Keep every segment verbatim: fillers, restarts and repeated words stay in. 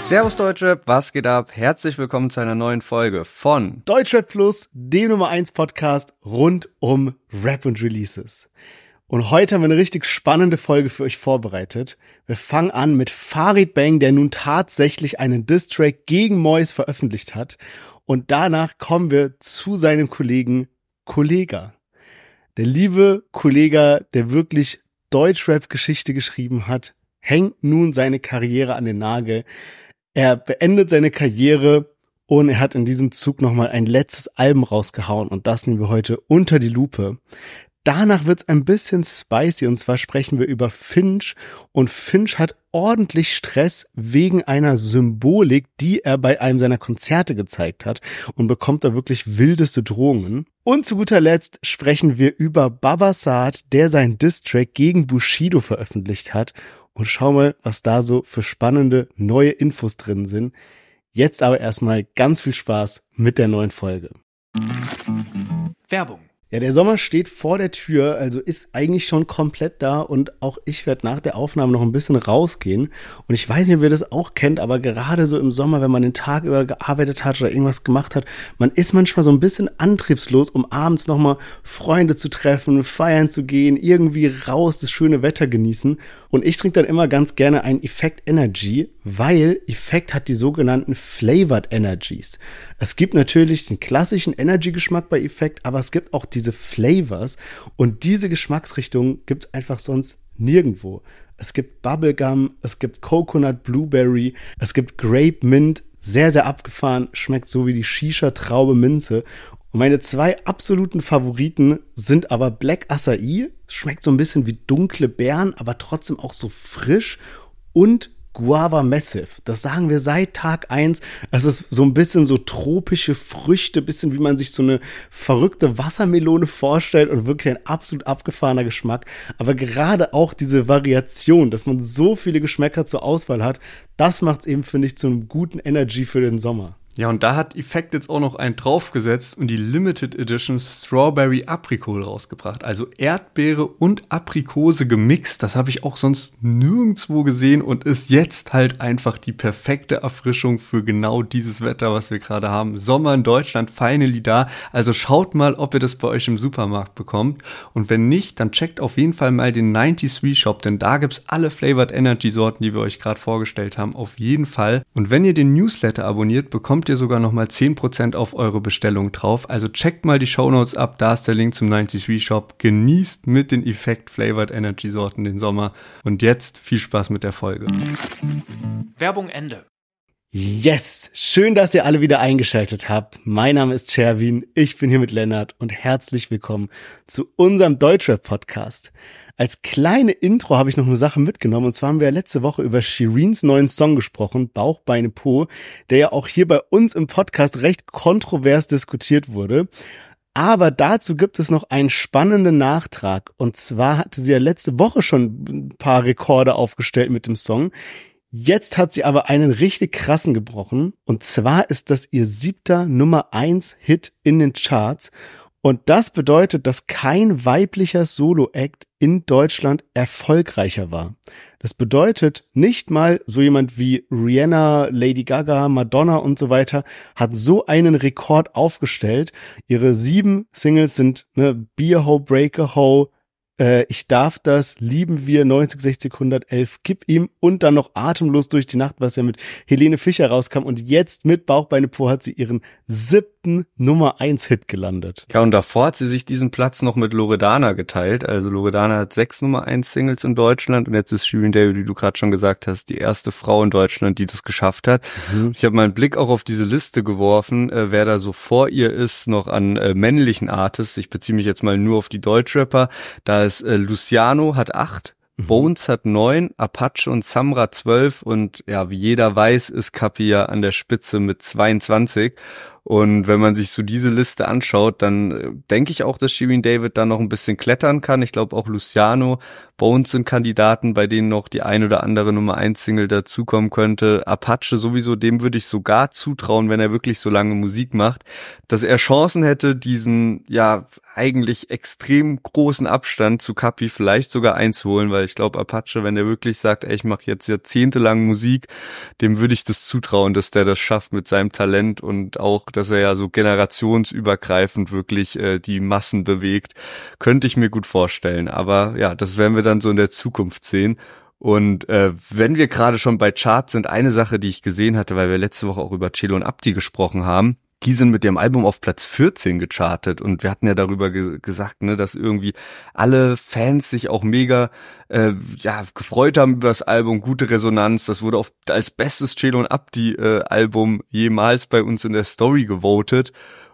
Servus Deutschrap, was geht ab? Herzlich willkommen zu einer neuen Folge von Deutschrap Plus, dem Nummer eins Podcast rund um Rap und Releases. Und heute haben wir eine richtig spannende Folge für euch vorbereitet. Wir fangen an mit Farid Bang, der nun tatsächlich einen Diss-Track gegen Mois veröffentlicht hat. Und danach kommen wir zu seinem Kollegen Kollega. Der liebe Kollega, der wirklich Deutschrap-Geschichte geschrieben hat, hängt nun seine Karriere an den Nagel. Er beendet seine Karriere und er hat in diesem Zug nochmal ein letztes Album rausgehauen und das nehmen wir heute unter die Lupe. Danach wird's ein bisschen spicy und zwar sprechen wir über Finch und Finch hat ordentlich Stress wegen einer Symbolik, die er bei einem seiner Konzerte gezeigt hat und bekommt da wirklich wildeste Drohungen. Und zu guter Letzt sprechen wir über Babasat, der seinen Diss-Track gegen Bushido veröffentlicht hat. Und schau mal, was da so für spannende neue Infos drin sind. Jetzt aber erstmal ganz viel Spaß mit der neuen Folge. Werbung. Ja, der Sommer steht vor der Tür, also ist eigentlich schon komplett da und auch ich werde nach der Aufnahme noch ein bisschen rausgehen. Und ich weiß nicht, ob ihr das auch kennt, aber gerade so im Sommer, wenn man den Tag über gearbeitet hat oder irgendwas gemacht hat, man ist manchmal so ein bisschen antriebslos, um abends nochmal Freunde zu treffen, feiern zu gehen, irgendwie raus, das schöne Wetter genießen. Und ich trinke dann immer ganz gerne einen Effekt Energy, weil Effekt hat die sogenannten Flavored Energies. Es gibt natürlich den klassischen Energy-Geschmack bei Effekt, aber es gibt auch diese Flavors und diese Geschmacksrichtung gibt es einfach sonst nirgendwo. Es gibt Bubblegum, es gibt Coconut Blueberry, es gibt Grape Mint, sehr, sehr abgefahren, schmeckt so wie die Shisha-Traube Minze. Und meine zwei absoluten Favoriten sind aber Black Acai, schmeckt so ein bisschen wie dunkle Beeren, aber trotzdem auch so frisch, und Guava Massive. Das sagen wir seit Tag eins. Es ist so ein bisschen so tropische Früchte, bisschen wie man sich so eine verrückte Wassermelone vorstellt und wirklich ein absolut abgefahrener Geschmack. Aber gerade auch diese Variation, dass man so viele Geschmäcker zur Auswahl hat, das macht es eben, finde ich, zu einem guten Energy für den Sommer. Ja, und da hat Effekt jetzt auch noch einen draufgesetzt und die Limited Edition Strawberry Apricot rausgebracht. Also Erdbeere und Aprikose gemixt. Das habe ich auch sonst nirgendwo gesehen und ist jetzt halt einfach die perfekte Erfrischung für genau dieses Wetter, was wir gerade haben. Sommer in Deutschland, finally da. Also schaut mal, ob ihr das bei euch im Supermarkt bekommt. Und wenn nicht, dann checkt auf jeden Fall mal den neunzig drei Shop, denn da gibt's alle Flavored Energy Sorten, die wir euch gerade vorgestellt haben, auf jeden Fall. Und wenn ihr den Newsletter abonniert, bekommt ihr sogar nochmal zehn Prozent auf eure Bestellung drauf. Also checkt mal die Shownotes ab, da ist der Link zum neunzig drei Shop. Genießt mit den Effekt Flavored Energy Sorten den Sommer. Und jetzt viel Spaß mit der Folge. Werbung Ende. Yes! Schön, dass ihr alle wieder eingeschaltet habt. Mein Name ist Sherwin, ich bin hier mit Lennart und herzlich willkommen zu unserem Deutschrap-Podcast. Als kleine Intro habe ich noch eine Sache mitgenommen, und zwar haben wir ja letzte Woche über Shireens neuen Song gesprochen, Bauch, Beine, Po, der ja auch hier bei uns im Podcast recht kontrovers diskutiert wurde. Aber dazu gibt es noch einen spannenden Nachtrag, und zwar hatte sie ja letzte Woche schon ein paar Rekorde aufgestellt mit dem Song. Jetzt hat sie aber einen richtig krassen gebrochen, und zwar ist das ihr siebter Nummer eins Hit in den Charts. Und das bedeutet, dass kein weiblicher Solo-Act in Deutschland erfolgreicher war. Das bedeutet, nicht mal so jemand wie Rihanna, Lady Gaga, Madonna und so weiter hat so einen Rekord aufgestellt. Ihre sieben Singles sind ne, Be a Ho, Break a Ho, äh, Ich darf das, Lieben wir, neunzig, sechzig, hundertelf, Gib ihm und dann noch Atemlos durch die Nacht, was ja mit Helene Fischer rauskam. Und jetzt mit Bauch, Beine, Po hat sie ihren siebten Nummer eins Hit gelandet. Ja, und davor hat sie sich diesen Platz noch mit Loredana geteilt. Also Loredana hat sechs Nummer eins Singles in Deutschland und jetzt ist Shirin David, wie du gerade schon gesagt hast, die erste Frau in Deutschland, die das geschafft hat. Mhm. Ich habe mal einen Blick auch auf diese Liste geworfen, äh, wer da so vor ihr ist, noch an äh, männlichen Artists. Ich beziehe mich jetzt mal nur auf die Deutschrapper. Da ist äh, Luciano, hat acht. Bones hat neun, Apache und Samra zwölf und ja, wie jeder weiß, ist Kapi ja an der Spitze mit zweiundzwanzig. Und wenn man sich so diese Liste anschaut, dann äh, denke ich auch, dass Shirin David da noch ein bisschen klettern kann. Ich glaube auch Luciano, Bones sind Kandidaten, bei denen noch die ein oder andere Nummer eins Single dazukommen könnte. Apache sowieso, dem würde ich sogar zutrauen, wenn er wirklich so lange Musik macht, dass er Chancen hätte, diesen, ja, eigentlich extrem großen Abstand zu Kapi vielleicht sogar einzuholen, weil ich glaube, Apache, wenn der wirklich sagt, ey, ich mache jetzt jahrzehntelang Musik, dem würde ich das zutrauen, dass der das schafft mit seinem Talent und auch, dass er ja so generationsübergreifend wirklich äh, die Massen bewegt, könnte ich mir gut vorstellen. Aber ja, das werden wir dann so in der Zukunft sehen. Und äh, wenn wir gerade schon bei Charts sind, eine Sache, die ich gesehen hatte, weil wir letzte Woche auch über Cello und Abdi gesprochen haben, die sind mit ihrem Album auf Platz vierzehn gechartet und wir hatten ja darüber ge- gesagt, ne, dass irgendwie alle Fans sich auch mega äh, ja gefreut haben über das Album, gute Resonanz, das wurde auf, als bestes Cello und Abdi äh, Album jemals bei uns in der Story gewotet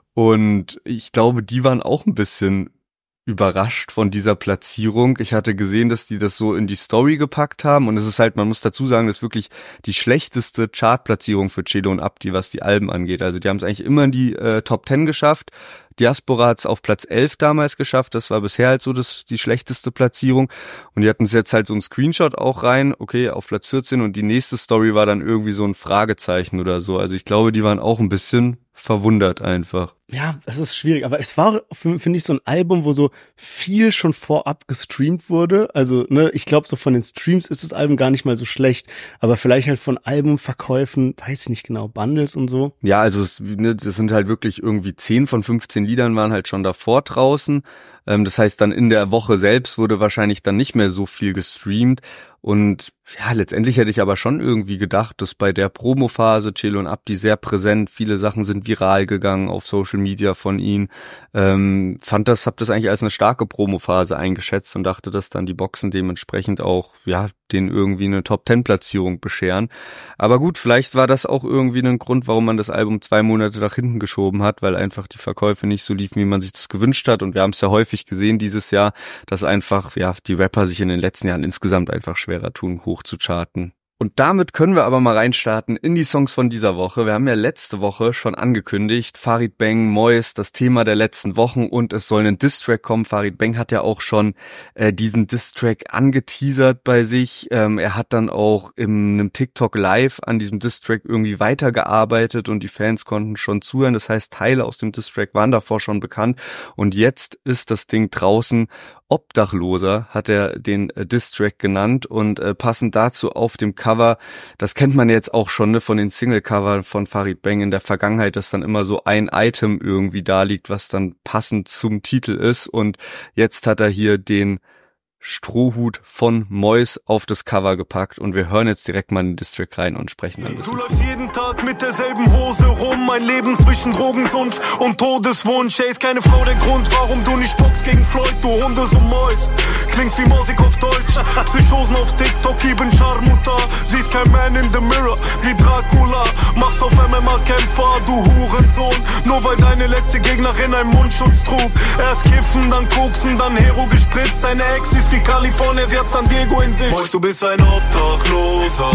und ich glaube, die waren auch ein bisschen überrascht von dieser Platzierung. Ich hatte gesehen, dass die das so in die Story gepackt haben und es ist halt, man muss dazu sagen, das ist wirklich die schlechteste Chartplatzierung für Cello und Abdi, was die Alben angeht. Also die haben es eigentlich immer in die äh, Top Ten geschafft. Diaspora hat es auf Platz elf damals geschafft, das war bisher halt so das die schlechteste Platzierung und die hatten es jetzt halt so ein Screenshot auch rein, okay, auf Platz vierzehn und die nächste Story war dann irgendwie so ein Fragezeichen oder so. Also ich glaube, die waren auch ein bisschen verwundert einfach. Ja, es ist schwierig, aber es war, finde ich, so ein Album, wo so viel schon vorab gestreamt wurde. Also, ne, ich glaube, so von den Streams ist das Album gar nicht mal so schlecht, aber vielleicht halt von Albumverkäufen, weiß ich nicht genau, Bundles und so. Ja, also es, ne, das sind halt wirklich irgendwie zehn von fünfzehn Liedern waren halt schon davor draußen. Ähm, das heißt, dann in der Woche selbst wurde wahrscheinlich dann nicht mehr so viel gestreamt. Und ja, letztendlich hätte ich aber schon irgendwie gedacht, dass bei der Promophase Cello und Abdi sehr präsent, viele Sachen sind viral gegangen auf Social Media von ihnen. Ähm, fand das, hab das eigentlich als eine starke Promophase eingeschätzt und dachte, dass dann die Boxen dementsprechend auch, ja, denen irgendwie eine Top-Ten-Platzierung bescheren. Aber gut, vielleicht war das auch irgendwie ein Grund, warum man das Album zwei Monate nach hinten geschoben hat, weil einfach die Verkäufe nicht so liefen, wie man sich das gewünscht hat. Und wir haben es ja häufig gesehen dieses Jahr, dass einfach, ja, die Rapper sich in den letzten Jahren insgesamt einfach schwerer tun, hoch zu charten. Und damit können wir aber mal reinstarten in die Songs von dieser Woche. Wir haben ja letzte Woche schon angekündigt, Farid Bang, Mois, das Thema der letzten Wochen und es soll ein Diss-Track kommen. Farid Bang hat ja auch schon äh, diesen Diss-Track angeteasert bei sich. Ähm, er hat dann auch in einem TikTok Live an diesem Diss-Track irgendwie weitergearbeitet und die Fans konnten schon zuhören. Das heißt, Teile aus dem Diss-Track waren davor schon bekannt und jetzt ist das Ding draußen. Obdachloser hat er den äh, Diss-Track genannt und äh, passend dazu auf dem Cover, das kennt man jetzt auch schon, ne, von den Single-Covern von Farid Bang in der Vergangenheit, dass dann immer so ein Item irgendwie da liegt, was dann passend zum Titel ist und jetzt hat er hier den Strohhut von Mois auf das Cover gepackt und wir hören jetzt direkt mal in den District rein und sprechen ein bisschen. Du läufst jeden Tag mit derselben Hose rum, mein Leben zwischen Drogensumpf und Todeswunsch. Ey, ist keine Frau der Grund, warum du nicht boxst gegen Floyd, du Hunde so Mois. Klingst wie Musik auf Deutsch, Psychosen auf TikTok, Ibn Charmuta. Siehst kein Man in the Mirror, wie Dracula. Machst auf M M A-Kämpfer, du Hurensohn. Nur weil deine letzte Gegnerin einen Mundschutz trug. Erst kiffen, dann koksen, dann Hero gespritzt. Deine Ex ist wie Kalifornien, sie hat San Diego in sich. Mois, du bist ein Obdachloser,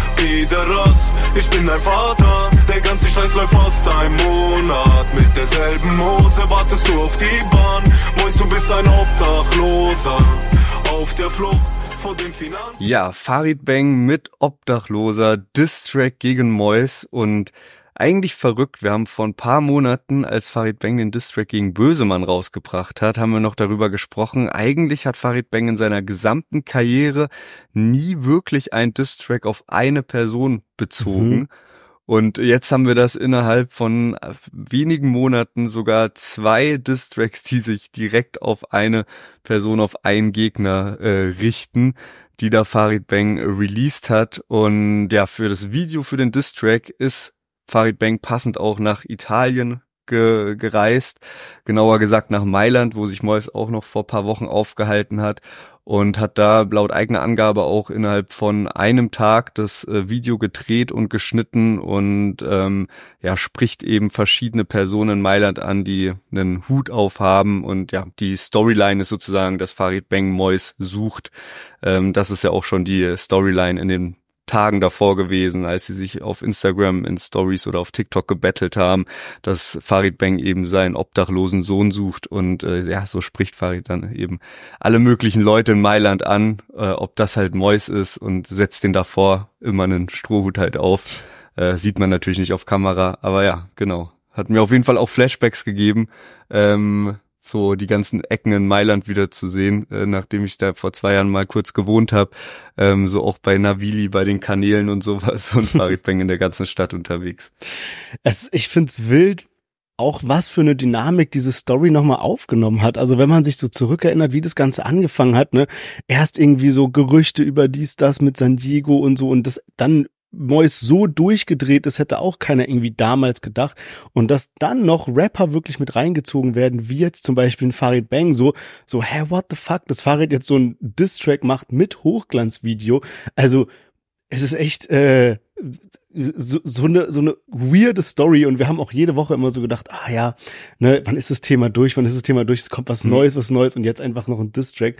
Pederast, ich bin dein Vater. Der ganze Scheiß läuft fast ein Monat. Mit derselben Hose wartest du auf die Bahn. Mois, du bist ein Obdachloser, auf der Flucht vor den Finanzen. Ja, Farid Bang mit Obdachloser, Diss-Track gegen Mois und eigentlich verrückt. Wir haben vor ein paar Monaten, als Farid Bang den Diss-Track gegen Bösemann rausgebracht hat, haben wir noch darüber gesprochen. Eigentlich hat Farid Bang in seiner gesamten Karriere nie wirklich einen Diss-Track auf eine Person bezogen. Mhm. Und jetzt haben wir das innerhalb von wenigen Monaten sogar zwei Diss-Tracks, die sich direkt auf eine Person, auf einen Gegner äh, richten, die da Farid Bang released hat. Und ja, für das Video für den Diss-Track ist Farid Bang passend auch nach Italien ge- gereist, genauer gesagt nach Mailand, wo sich Mois auch noch vor paar Wochen aufgehalten hat und hat da laut eigener Angabe auch innerhalb von einem Tag das äh, Video gedreht und geschnitten und ähm, ja spricht eben verschiedene Personen in Mailand an, die einen Hut aufhaben und ja, die Storyline ist sozusagen, dass Farid Bang Mois sucht. Ähm, das ist ja auch schon die Storyline in den Tagen davor gewesen, als sie sich auf Instagram in Stories oder auf TikTok gebettelt haben, dass Farid Bang eben seinen obdachlosen Sohn sucht und äh, ja, so spricht Farid dann eben alle möglichen Leute in Mailand an, äh, ob das halt Mois ist und setzt den davor immer einen Strohhut halt auf. Äh, sieht man natürlich nicht auf Kamera, aber ja, genau. Hat mir auf jeden Fall auch Flashbacks gegeben, ähm, so die ganzen Ecken in Mailand wieder zu sehen, äh, nachdem ich da vor zwei Jahren mal kurz gewohnt habe, ähm, so auch bei Navili, bei den Kanälen und sowas und Farid Bang in der ganzen Stadt unterwegs. Es, ich find's wild, auch was für eine Dynamik diese Story nochmal aufgenommen hat. Also wenn man sich so zurückerinnert, wie das Ganze angefangen hat, ne, erst irgendwie so Gerüchte über dies, das mit San Diego und so und das dann Mois so durchgedreht ist, hätte auch keiner irgendwie damals gedacht. Und dass dann noch Rapper wirklich mit reingezogen werden, wie jetzt zum Beispiel ein Farid Bang, so, so, hä, what the fuck, das Farid jetzt so ein Diss-Track macht mit Hochglanzvideo. Also, es ist echt, äh, so, so eine, so eine weirde Story und wir haben auch jede Woche immer so gedacht, ah ja, ne, wann ist das Thema durch, wann ist das Thema durch, es kommt was Neues, was Neues und jetzt einfach noch ein Diss-Track.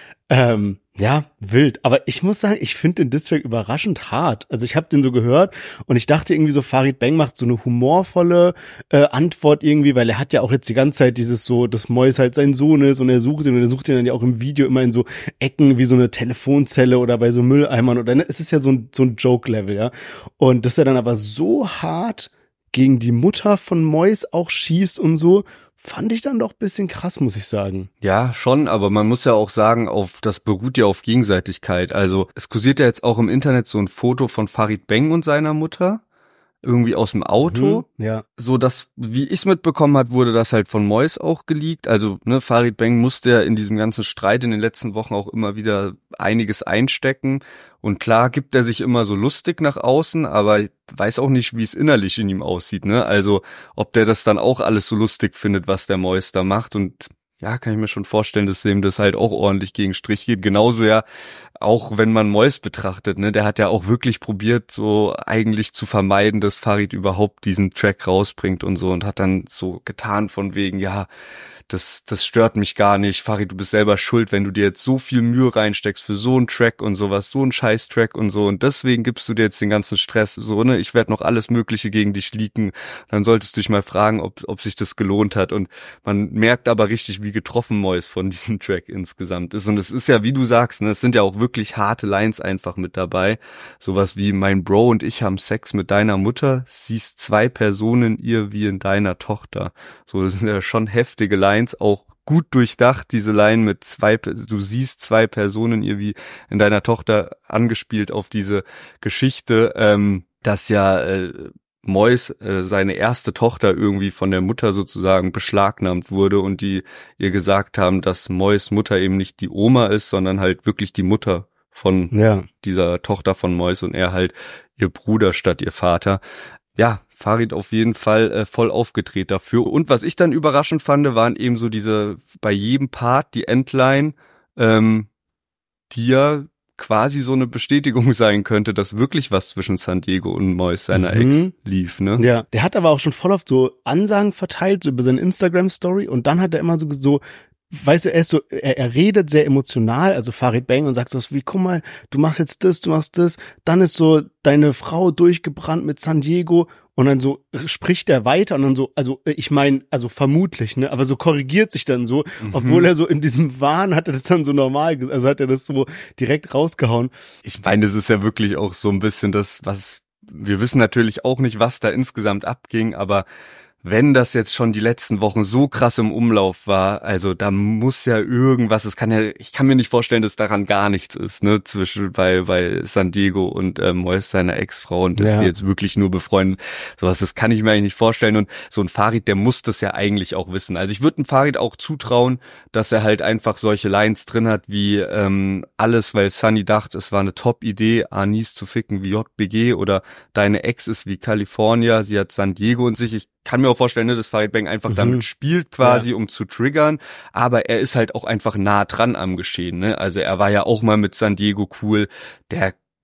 Ähm, ja, wild. Aber ich muss sagen, ich finde den Diss-Track überraschend hart. Also ich habe den so gehört und ich dachte irgendwie so, Farid Bang macht so eine humorvolle äh, Antwort irgendwie, weil er hat ja auch jetzt die ganze Zeit dieses so, dass Mois halt sein Sohn ist und er sucht ihn und er sucht ihn dann ja auch im Video immer in so Ecken wie so eine Telefonzelle oder bei so Mülleimern oder ne, es ist ja so ein, so ein Joke-Level, ja. Und dass er dann aber so hart gegen die Mutter von Mois auch schießt und so, fand ich dann doch ein bisschen krass, muss ich sagen. Ja, schon, aber man muss ja auch sagen, auf das beruht ja auf Gegenseitigkeit. Also es kursiert ja jetzt auch im Internet so ein Foto von Farid Bang und seiner Mutter, irgendwie aus dem Auto. Mhm, ja. So dass, wie ich es mitbekommen hat, wurde das halt von Mois auch geleakt. Also ne, Farid Bang musste ja in diesem ganzen Streit in den letzten Wochen auch immer wieder einiges einstecken. Und klar gibt er sich immer so lustig nach außen, aber ich weiß auch nicht, wie es innerlich in ihm aussieht, ne? Also, ob der das dann auch alles so lustig findet, was der Mois da macht. Und ja, kann ich mir schon vorstellen, dass dem das halt auch ordentlich gegen Strich geht. Genauso ja, auch wenn man Mois betrachtet, ne? Der hat ja auch wirklich probiert, so eigentlich zu vermeiden, dass Farid überhaupt diesen Track rausbringt und so und hat dann so getan von wegen, ja, das, das stört mich gar nicht. Farid, du bist selber schuld, wenn du dir jetzt so viel Mühe reinsteckst für so einen Track und sowas, so einen Scheiß-Track und so. Und deswegen gibst du dir jetzt den ganzen Stress. So, ne, ich werde noch alles Mögliche gegen dich leaken. Dann solltest du dich mal fragen, ob, ob sich das gelohnt hat. Und man merkt aber richtig, wie getroffen Mois von diesem Track insgesamt ist. Und es ist ja, wie du sagst, ne, es sind ja auch wirklich harte Lines einfach mit dabei. Sowas wie, mein Bro und ich haben Sex mit deiner Mutter, siehst zwei Personen ihr wie in deiner Tochter. So, das sind ja schon heftige Lines. Auch gut durchdacht, diese Line mit zwei, du siehst zwei Personen ihr wie in deiner Tochter, angespielt auf diese Geschichte, ähm, dass ja äh, Mois, äh, seine erste Tochter irgendwie von der Mutter sozusagen beschlagnahmt wurde und die ihr gesagt haben, dass Mois Mutter eben nicht die Oma ist, sondern halt wirklich die Mutter von ja. dieser Tochter von Mois und er halt ihr Bruder statt ihr Vater. Ja, Farid auf jeden Fall äh, voll aufgedreht dafür. Und was ich dann überraschend fand, waren eben so diese, bei jedem Part, die Endline, ähm, die ja quasi so eine Bestätigung sein könnte, dass wirklich was zwischen San Diego und Mois, seiner mhm. Ex, lief, ne? Ja, der hat aber auch schon voll oft so Ansagen verteilt, so über seine Instagram-Story und dann hat er immer so, so weißt du, er ist so, er, er redet sehr emotional, also Farid Bang und sagt so wie, guck mal, du machst jetzt das, du machst das, dann ist so deine Frau durchgebrannt mit San Diego und dann so spricht er weiter und dann so, also ich meine, also vermutlich, ne, aber so korrigiert sich dann so, mhm. obwohl er so in diesem Wahn hat er das dann so normal, also hat er das so direkt rausgehauen. Ich meine, das ist ja wirklich auch so ein bisschen das, was, wir wissen natürlich auch nicht, was da insgesamt abging, aber wenn das jetzt schon die letzten Wochen so krass im Umlauf war, also da muss ja irgendwas, es kann ja, ich kann mir nicht vorstellen, dass daran gar nichts ist, ne, zwischen bei bei San Diego und äh, Mois, seiner Ex-Frau, und dass ja. sie jetzt wirklich nur befreundet, sowas, das kann ich mir eigentlich nicht vorstellen. Und so ein Farid, der muss das ja eigentlich auch wissen. Also ich würde einem Farid auch zutrauen, dass er halt einfach solche Lines drin hat wie ähm, alles, weil Sunny dachte, es war eine Top-Idee, Anis zu ficken wie J B G oder deine Ex ist wie California, sie hat San Diego und sich, ich kann mir auch vorstellen, dass Farid Bang einfach mhm. damit spielt quasi, ja. um zu triggern, aber er ist halt auch einfach nah dran am Geschehen, ne? Also er war ja auch mal mit San Diego cool, der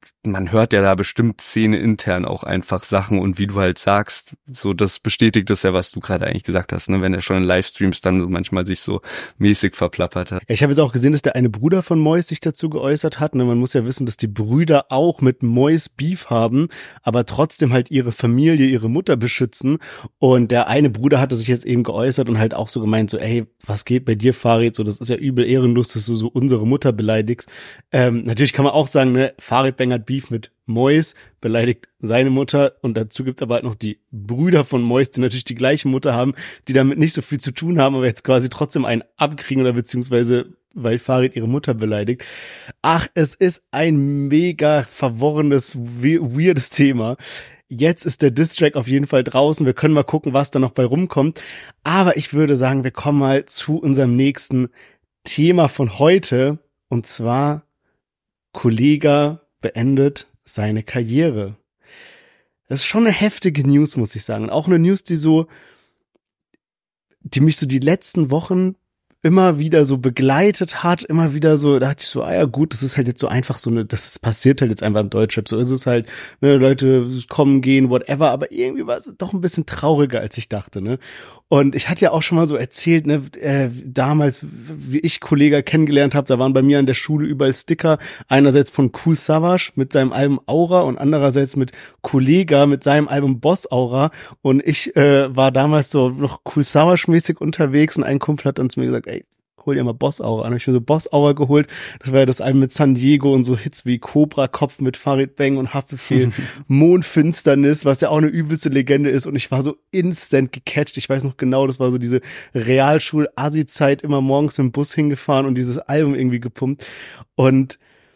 man hört ja da bestimmt Szene intern auch einfach Sachen und wie du halt sagst, so das bestätigt das ja, was du gerade eigentlich gesagt hast, ne? Wenn er schon in Livestreams dann manchmal sich so mäßig verplappert hat. Ja, ich habe jetzt auch gesehen, dass der eine Bruder von Mois sich dazu geäußert hat. Ne? Man muss ja wissen, dass die Brüder auch mit Mois Beef haben, aber trotzdem halt ihre Familie, ihre Mutter beschützen. Und der eine Bruder hatte sich jetzt eben geäußert und halt auch so gemeint, so ey, was geht bei dir, Farid? So, das ist ja übel ehrenlos, dass du so unsere Mutter beleidigst. Ähm, natürlich kann man auch sagen, ne, Farid Bang hat Beef mit Mois, beleidigt seine Mutter und dazu gibt's aber halt noch die Brüder von Mois, die natürlich die gleiche Mutter haben, die damit nicht so viel zu tun haben, aber jetzt quasi trotzdem einen abkriegen oder beziehungsweise weil Farid ihre Mutter beleidigt. Ach, es ist ein mega verworrenes, weirdes Thema. Jetzt ist der Diss-Track auf jeden Fall draußen. Wir können mal gucken, was da noch bei rumkommt. Aber ich würde sagen, wir kommen mal zu unserem nächsten Thema von heute und zwar Kollegah beendet seine Karriere. Das ist schon eine heftige News, muss ich sagen. Und auch eine News, die so, die mich so die letzten Wochen immer wieder so begleitet hat, immer wieder so, da dachte ich so, ah ja gut, das ist halt jetzt so einfach so eine, das ist, passiert halt jetzt einfach im Deutschrap, so ist es halt, ne, Leute kommen, gehen, whatever, aber irgendwie war es doch ein bisschen trauriger, als ich dachte, ne. Und ich hatte ja auch schon mal so erzählt, ne, äh, damals, wie ich Kollegah kennengelernt habe, da waren bei mir an der Schule überall Sticker, einerseits von Kool Savas mit seinem Album Aura und andererseits mit Kollegah mit seinem Album Boss Aura und ich äh, war damals so noch Kool Savas mäßig unterwegs und ein Kumpel hat dann zu mir gesagt, ey, hol dir mal Boss Aura an. Ich habe mir so Boss Aura geholt. Das war ja das Album mit San Diego und so Hits wie Cobra Kopf mit Farid Bang und Haftbefehl, Mondfinsternis, was ja auch eine übelste Legende ist. Und ich war so instant gecatcht. Ich weiß noch genau, das war so diese Realschul-Asi-Zeit, immer morgens mit dem Bus hingefahren und dieses Album irgendwie gepumpt. Und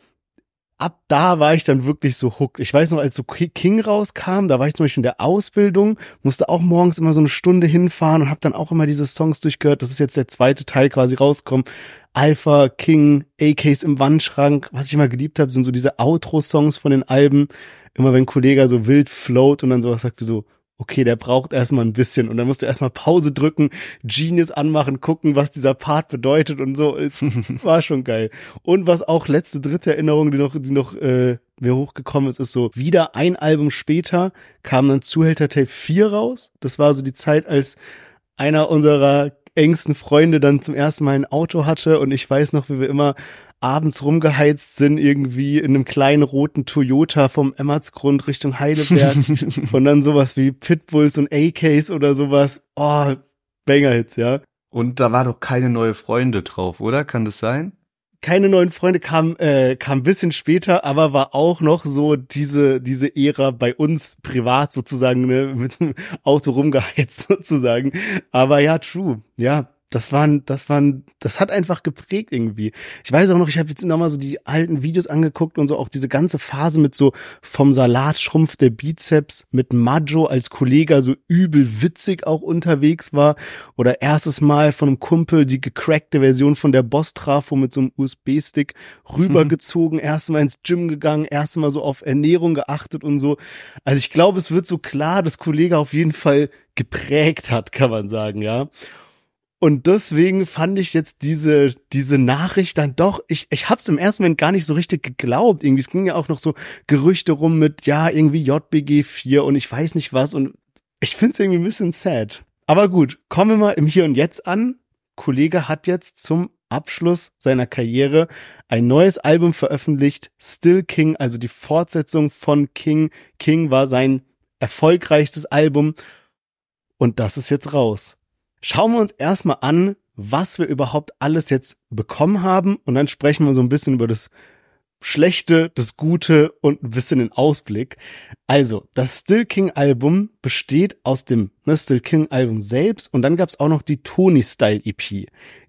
ab da war ich dann wirklich so hooked. Ich weiß noch, als so King rauskam, da war ich zum Beispiel in der Ausbildung, musste auch morgens immer so eine Stunde hinfahren und habe dann auch immer diese Songs durchgehört. Das ist jetzt der zweite Teil quasi rausgekommen. Alpha, King, A Ks im Wandschrank. Was ich immer geliebt habe, sind so diese Outro-Songs von den Alben. Immer wenn Kollegah so wild float und dann sowas sagt wie so, okay, der braucht erstmal ein bisschen und dann musst du erstmal Pause drücken, Genius anmachen, gucken, was dieser Part bedeutet und so. War schon geil. Und was auch letzte dritte Erinnerung, die noch, die noch äh, mir hochgekommen ist, ist so, wieder ein Album später kam dann Zuhälter Tape vier raus. Das war so die Zeit, als einer unserer engsten Freunde dann zum ersten Mal ein Auto hatte und ich weiß noch, wie wir immer abends rumgeheizt sind, irgendwie in einem kleinen roten Toyota vom Emmertsgrund Richtung Heidelberg und dann sowas wie Pitbulls und A Ks oder sowas. Oh, Banger-Hits, ja. Und da war doch keine neue Freunde drauf, oder? Kann das sein? Keine neuen Freunde kam äh, kam ein bisschen später, aber war auch noch so diese diese Ära bei uns privat sozusagen, ne, mit dem Auto rumgeheizt sozusagen. Aber ja, true, ja. Das waren, das waren, das hat einfach geprägt irgendwie. Ich weiß auch noch, ich habe jetzt nochmal so die alten Videos angeguckt und so auch diese ganze Phase mit so vom Salat schrumpft der Bizeps mit Majo als Kollegah so übel witzig auch unterwegs war oder erstes Mal von einem Kumpel die gecrackte Version von der Boss-Trafo mit so einem U S B-Stick rübergezogen, erstes Mal ins Gym gegangen, erstes Mal so auf Ernährung geachtet und so. Also ich glaube, es wird so klar, dass Kollegah auf jeden Fall geprägt hat, kann man sagen, ja. Und deswegen fand ich jetzt diese diese Nachricht dann doch, ich ich hab's im ersten Moment gar nicht so richtig geglaubt. Irgendwie, es ging ja auch noch so Gerüchte rum mit, ja, irgendwie J B G vier und ich weiß nicht was. Und ich find's irgendwie ein bisschen sad. Aber gut, kommen wir mal im Hier und Jetzt an. Kollegah hat jetzt zum Abschluss seiner Karriere ein neues Album veröffentlicht, Still King, also die Fortsetzung von King. King war sein erfolgreichstes Album und das ist jetzt raus. Schauen wir uns erstmal an, was wir überhaupt alles jetzt bekommen haben und dann sprechen wir so ein bisschen über das Schlechte, das Gute und ein bisschen den Ausblick. Also, das Still King Album besteht aus dem ne, Still King Album selbst und dann gab es auch noch die Tony Style E P.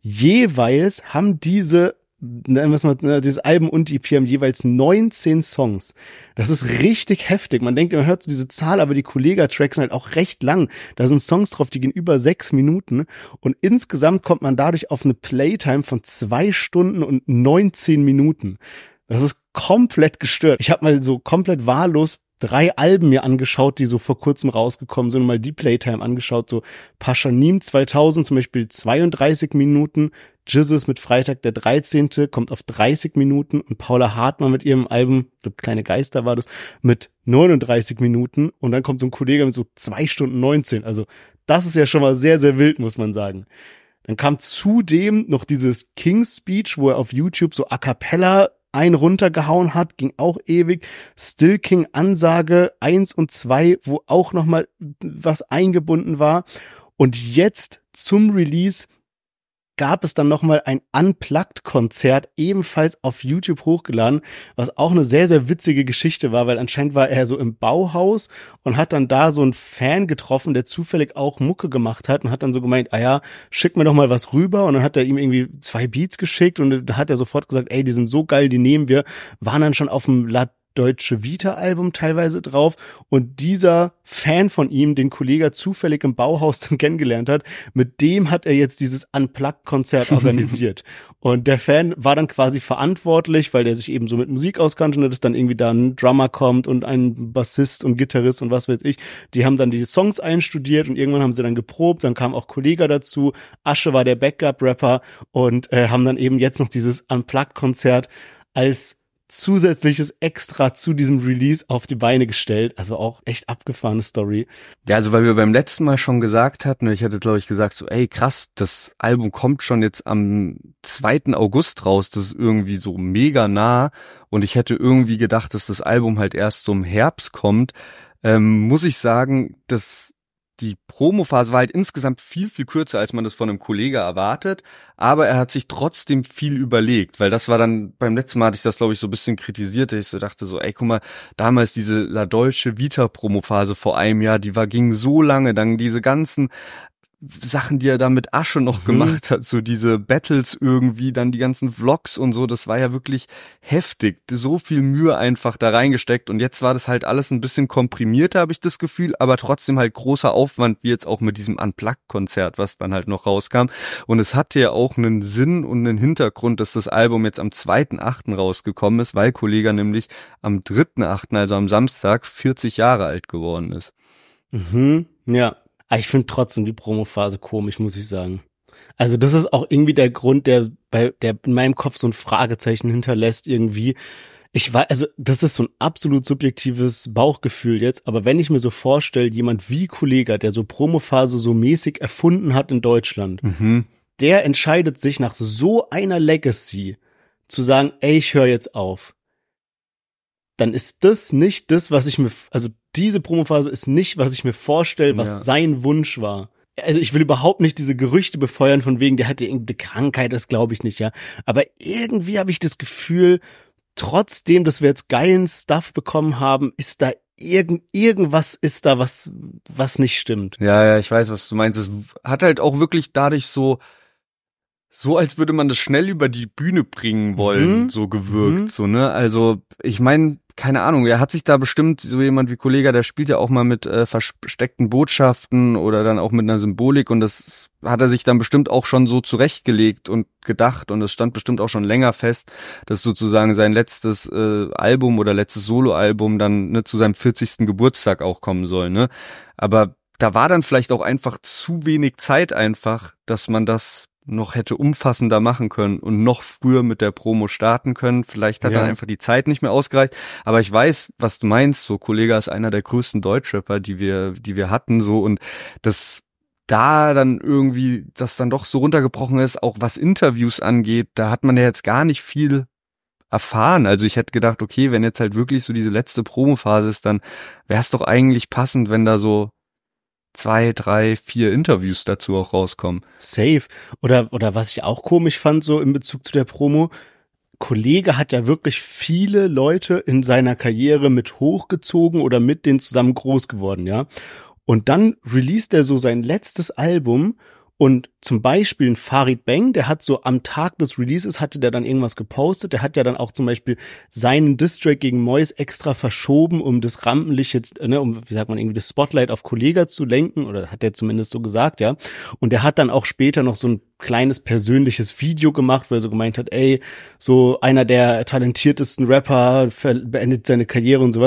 Jeweils haben diese Was man, dieses Album und die E P haben jeweils neunzehn Songs. Das ist richtig heftig. Man denkt, man hört so diese Zahl, aber die Kollegah-Tracks sind halt auch recht lang. Da sind Songs drauf, die gehen über sechs Minuten. Und insgesamt kommt man dadurch auf eine Playtime von zwei Stunden und neunzehn Minuten. Das ist komplett gestört. Ich habe mal so komplett wahllos drei Alben mir angeschaut, die so vor kurzem rausgekommen sind und mal die Playtime angeschaut, so Paschanim zweitausend zum Beispiel zweiunddreißig Minuten, Jesus mit Freitag der dreizehnte kommt auf dreißig Minuten und Paula Hartmann mit ihrem Album, ich glaube Kleine Geister war das, mit neununddreißig Minuten und dann kommt so ein Kollege mit so zwei Stunden neunzehn, also das ist ja schon mal sehr, sehr wild, muss man sagen. Dann kam zudem noch dieses King's Speech, wo er auf YouTube so a cappella einen runtergehauen hat, ging auch ewig. Still King Ansage eins und zwei, wo auch noch mal was eingebunden war. Und jetzt zum Release gab es dann noch mal ein Unplugged-Konzert, ebenfalls auf YouTube hochgeladen, was auch eine sehr, sehr witzige Geschichte war, weil anscheinend war er so im Bauhaus und hat dann da so einen Fan getroffen, der zufällig auch Mucke gemacht hat und hat dann so gemeint, ah ja, schick mir doch mal was rüber, und dann hat er ihm irgendwie zwei Beats geschickt und da hat er sofort gesagt, ey, die sind so geil, die nehmen wir, waren dann schon auf dem La Deutsche Vita-Album teilweise drauf, und dieser Fan von ihm, den Kollege zufällig im Bauhaus dann kennengelernt hat, mit dem hat er jetzt dieses Unplugged-Konzert organisiert. Und der Fan war dann quasi verantwortlich, weil der sich eben so mit Musik auskannte, und dass dann irgendwie da ein Drummer kommt und ein Bassist und Gitarrist und was weiß ich. Die haben dann die Songs einstudiert und irgendwann haben sie dann geprobt, dann kam auch Kollege dazu, Asche war der Backup-Rapper, und äh, haben dann eben jetzt noch dieses Unplugged-Konzert als zusätzliches Extra zu diesem Release auf die Beine gestellt. Also auch echt abgefahrene Story. Ja, also weil wir beim letzten Mal schon gesagt hatten, ich hatte glaube ich gesagt so, ey krass, das Album kommt schon jetzt am zweiten August raus, das ist irgendwie so mega nah, und ich hätte irgendwie gedacht, dass das Album halt erst so im Herbst kommt. Ähm, muss ich sagen, dass die Promophase war halt insgesamt viel, viel kürzer, als man das von einem Kollege erwartet, aber er hat sich trotzdem viel überlegt, weil das war dann, beim letzten Mal hatte ich das, glaube ich, so ein bisschen kritisiert, dass ich so dachte so, ey, guck mal, damals diese La Dolce Vita Promophase vor einem Jahr, die war, ging so lange, dann diese ganzen Sachen, die er da mit Asche noch mhm. gemacht hat, so diese Battles irgendwie, dann die ganzen Vlogs und so, das war ja wirklich heftig, so viel Mühe einfach da reingesteckt, und jetzt war das halt alles ein bisschen komprimierter, habe ich das Gefühl, aber trotzdem halt großer Aufwand, wie jetzt auch mit diesem Unplugged-Konzert, was dann halt noch rauskam, und es hatte ja auch einen Sinn und einen Hintergrund, dass das Album jetzt am zweiten achten rausgekommen ist, weil Kollega nämlich am dritten achten, also am Samstag, vierzig Jahre alt geworden ist. Mhm, ja. Aber ich finde trotzdem die Promophase komisch, muss ich sagen. Also das ist auch irgendwie der Grund, der bei der in meinem Kopf so ein Fragezeichen hinterlässt irgendwie. Ich weiß, also das ist so ein absolut subjektives Bauchgefühl jetzt, aber wenn ich mir so vorstelle, jemand wie Kollega, der so Promophase so mäßig erfunden hat in Deutschland, mhm. der entscheidet sich nach so einer Legacy zu sagen, ey, ich höre jetzt auf. Dann ist das nicht das, was ich mir, also diese Promophase ist nicht, was ich mir vorstelle, was ja. sein Wunsch war. Also ich will überhaupt nicht diese Gerüchte befeuern von wegen, der hatte irgendeine Krankheit, das glaube ich nicht, ja. Aber irgendwie habe ich das Gefühl, trotzdem, dass wir jetzt geilen Stuff bekommen haben, ist da irgend, irgendwas ist da, was, was nicht stimmt. Ja, ja, ich weiß, was du meinst. Es hat halt auch wirklich dadurch so, so als würde man das schnell über die Bühne bringen wollen, mhm. so gewirkt, mhm. so, ne? Also, ich meine, keine Ahnung, er hat sich da bestimmt, so jemand wie Kollega, der spielt ja auch mal mit äh, versteckten Botschaften oder dann auch mit einer Symbolik, und das hat er sich dann bestimmt auch schon so zurechtgelegt und gedacht, und es stand bestimmt auch schon länger fest, dass sozusagen sein letztes äh, Album oder letztes Soloalbum dann ne, zu seinem vierzigsten Geburtstag auch kommen soll, ne? Aber da war dann vielleicht auch einfach zu wenig Zeit einfach, dass man das noch hätte umfassender machen können und noch früher mit der Promo starten können. Vielleicht hat ja. dann einfach die Zeit nicht mehr ausgereicht. Aber ich weiß, was du meinst. So, Kollega ist einer der größten Deutschrapper, die wir, die wir hatten, so, und das da dann irgendwie, das dann doch so runtergebrochen ist, auch was Interviews angeht, da hat man ja jetzt gar nicht viel erfahren. Also ich hätte gedacht, okay, wenn jetzt halt wirklich so diese letzte Promophase ist, dann wäre es doch eigentlich passend, wenn da so zwei, drei, vier Interviews dazu auch rauskommen. Safe. Oder, oder was ich auch komisch fand, so in Bezug zu der Promo, Kollega hat ja wirklich viele Leute in seiner Karriere mit hochgezogen oder mit denen zusammen groß geworden, ja. Und dann released er so sein letztes Album, und zum Beispiel ein Farid Bang, der hat so am Tag des Releases, hatte der dann irgendwas gepostet, der hat ja dann auch zum Beispiel seinen Distrack gegen Mois extra verschoben, um das Rampenlicht jetzt, ne, um, wie sagt man, irgendwie das Spotlight auf Kollega zu lenken, oder hat er zumindest so gesagt, ja. Und der hat dann auch später noch so ein kleines persönliches Video gemacht, wo er so gemeint hat, ey, so einer der talentiertesten Rapper beendet seine Karriere und sowas.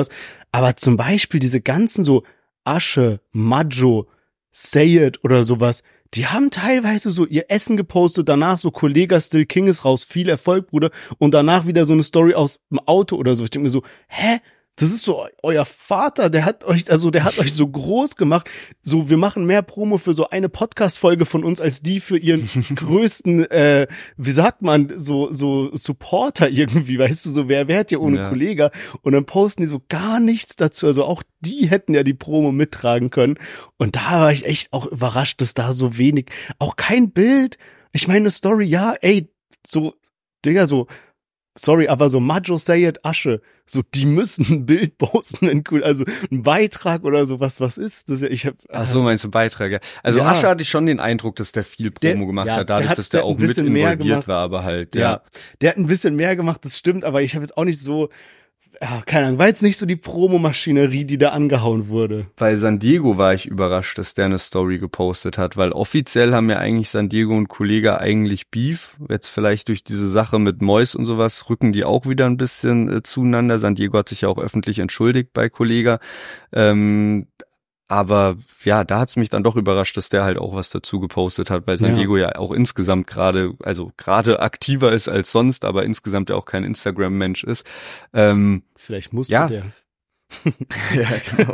Aber zum Beispiel diese ganzen so Asche, Majo, Say It oder sowas, die haben teilweise so ihr Essen gepostet, danach so Kollega Still King ist raus, viel Erfolg, Bruder, und danach wieder so eine Story aus dem Auto oder so. Ich denke mir so, hä? Das ist so euer Vater, der hat euch, also der hat euch so groß gemacht. So, wir machen mehr Promo für so eine Podcast-Folge von uns als die für ihren größten, äh, wie sagt man, so so Supporter irgendwie, weißt du, so wer wer hat ja ohne ja. Kollege. Und dann posten die so gar nichts dazu. Also auch die hätten ja die Promo mittragen können. Und da war ich echt auch überrascht, dass da so wenig, auch kein Bild. Ich meine, eine Story, ja, ey, so, Digga, so, sorry, aber so Majo, Say It, Asche, so, die müssen ein Bild posten, wenn cool, also ein Beitrag oder so, was, was ist das? Ich hab, äh, Ach so, meinst du Beitrag, ja. Also ja. Asche hatte ich schon den Eindruck, dass der viel Promo der, gemacht ja, hat, dadurch, der hat, dass der, der auch mit involviert war, aber halt, ja. ja. Der hat ein bisschen mehr gemacht, das stimmt, aber ich habe jetzt auch nicht so, ja, keine Ahnung, war jetzt nicht so die Promomaschinerie, die da angehauen wurde. Bei San Diego war ich überrascht, dass der eine Story gepostet hat, weil offiziell haben ja eigentlich San Diego und Kollega eigentlich Beef. Jetzt vielleicht durch diese Sache mit Mois und sowas rücken die auch wieder ein bisschen äh, zueinander. San Diego hat sich ja auch öffentlich entschuldigt bei Kollega. Ähm, aber ja, da hat's mich dann doch überrascht, dass der halt auch was dazu gepostet hat, weil San Diego ja, ja auch insgesamt gerade, also gerade aktiver ist als sonst, aber insgesamt ja auch kein Instagram-Mensch ist. Ähm, Vielleicht musste ja. der. ja, genau.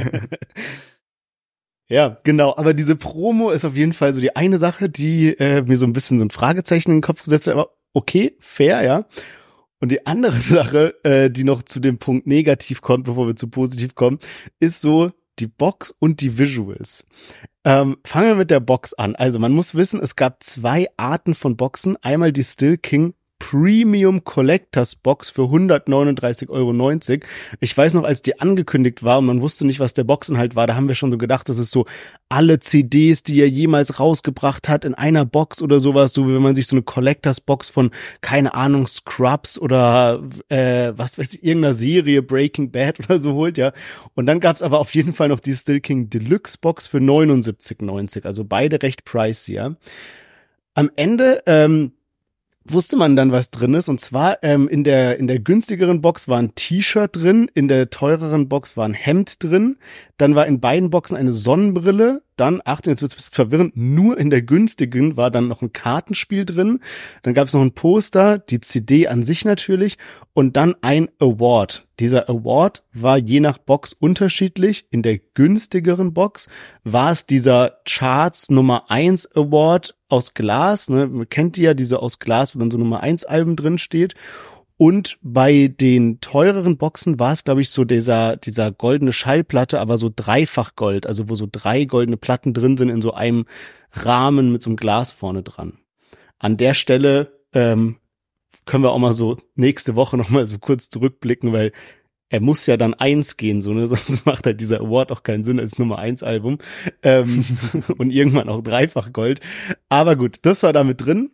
Ja, genau. Aber diese Promo ist auf jeden Fall so die eine Sache, die äh, mir so ein bisschen so ein Fragezeichen in den Kopf gesetzt hat. Aber okay, fair, ja. Und die andere Sache, äh, die noch zu dem Punkt negativ kommt, bevor wir zu positiv kommen, ist so die Box und die Visuals. Ähm, fangen wir mit der Box an. Also man muss wissen, es gab zwei Arten von Boxen. Einmal die Still King Premium Collectors Box für hundertneununddreißig Euro neunzig. Ich weiß noch, als die angekündigt war und man wusste nicht, was der Boxinhalt war, da haben wir schon so gedacht, das ist so alle C Ds, die er jemals rausgebracht hat, in einer Box oder sowas, so wie wenn man sich so eine Collectors Box von, keine Ahnung, Scrubs oder äh, was weiß ich, irgendeiner Serie, Breaking Bad oder so holt, ja. Und dann gab's aber auf jeden Fall noch die Still King Deluxe Box für neunundsiebzig neunzig, also beide recht pricey, ja. Am Ende, ähm, wusste man dann, was drin ist. Und zwar ähm, in der in der günstigeren Box war ein T-Shirt drin, in der teureren Box war ein Hemd drin. Dann war in beiden Boxen eine Sonnenbrille. Dann, Achtung, jetzt wird's ein bisschen verwirrend, nur in der günstigen war dann noch ein Kartenspiel drin. Dann gab es noch ein Poster, die C D an sich natürlich und dann ein Award. Dieser Award war je nach Box unterschiedlich. In der günstigeren Box war es dieser Charts Nummer eins Award aus Glas. Ne? Man kennt die ja, diese aus Glas, wo dann so Nummer eins Alben drin steht. Und bei den teureren Boxen war es, glaube ich, so dieser dieser goldene Schallplatte, aber so dreifach Gold, also wo so drei goldene Platten drin sind in so einem Rahmen mit so einem Glas vorne dran. An der Stelle ähm, können wir auch mal so nächste Woche noch mal so kurz zurückblicken, weil er muss ja dann eins gehen, so, ne, sonst macht halt dieser Award auch keinen Sinn als Nummer eins Album ähm, und irgendwann auch dreifach Gold. Aber gut, das war damit drin.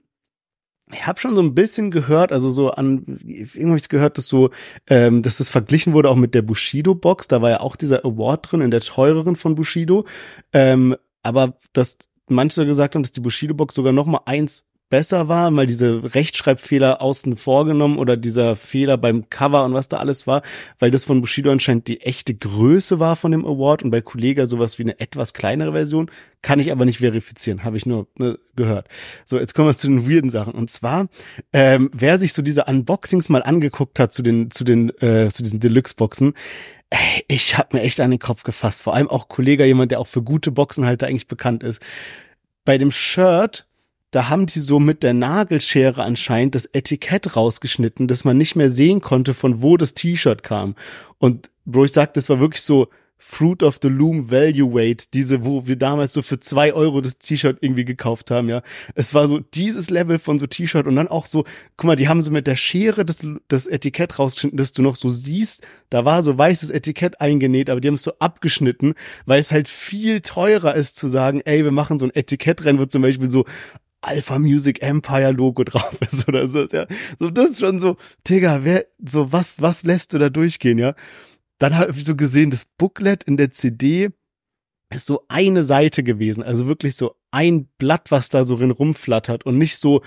Ich habe schon so ein bisschen gehört, also so an, irgendwie habe ich gehört, dass so, ähm, dass das verglichen wurde auch mit der Bushido-Box, da war ja auch dieser Award drin, in der teureren von Bushido, ähm, aber dass manche gesagt haben, dass die Bushido-Box sogar noch mal eins besser war, mal diese Rechtschreibfehler außen vorgenommen oder dieser Fehler beim Cover und was da alles war, weil das von Bushido anscheinend die echte Größe war von dem Award und bei Kollega sowas wie eine etwas kleinere Version, kann ich aber nicht verifizieren, habe ich nur ne, gehört. So, jetzt kommen wir zu den weirden Sachen und zwar, ähm, wer sich so diese Unboxings mal angeguckt hat zu den zu den äh, zu diesen Deluxe-Boxen, ey, ich habe mir echt an den Kopf gefasst, vor allem auch Kollega, jemand, der auch für gute Boxenhalter eigentlich bekannt ist. Bei dem Shirt, da haben die so mit der Nagelschere anscheinend das Etikett rausgeschnitten, dass man nicht mehr sehen konnte, von wo das T-Shirt kam. Und Bro, ich sag, das war wirklich so Fruit of the Loom Value Weight, diese, wo wir damals so für zwei Euro das T-Shirt irgendwie gekauft haben, ja. Es war so dieses Level von so T-Shirt und dann auch so, guck mal, die haben so mit der Schere das, das Etikett rausgeschnitten, dass du noch so siehst, da war so weißes Etikett eingenäht, aber die haben es so abgeschnitten, weil es halt viel teurer ist zu sagen, ey, wir machen so ein Etikettrennen, wo zum Beispiel so Alpha Music Empire Logo drauf ist oder so, ja. So, das ist schon so, Digga, wer, so, was, was lässt du da durchgehen, ja? Dann habe ich so gesehen, das Booklet in der C D ist so eine Seite gewesen, also wirklich so ein Blatt, was da so drin rumflattert und nicht so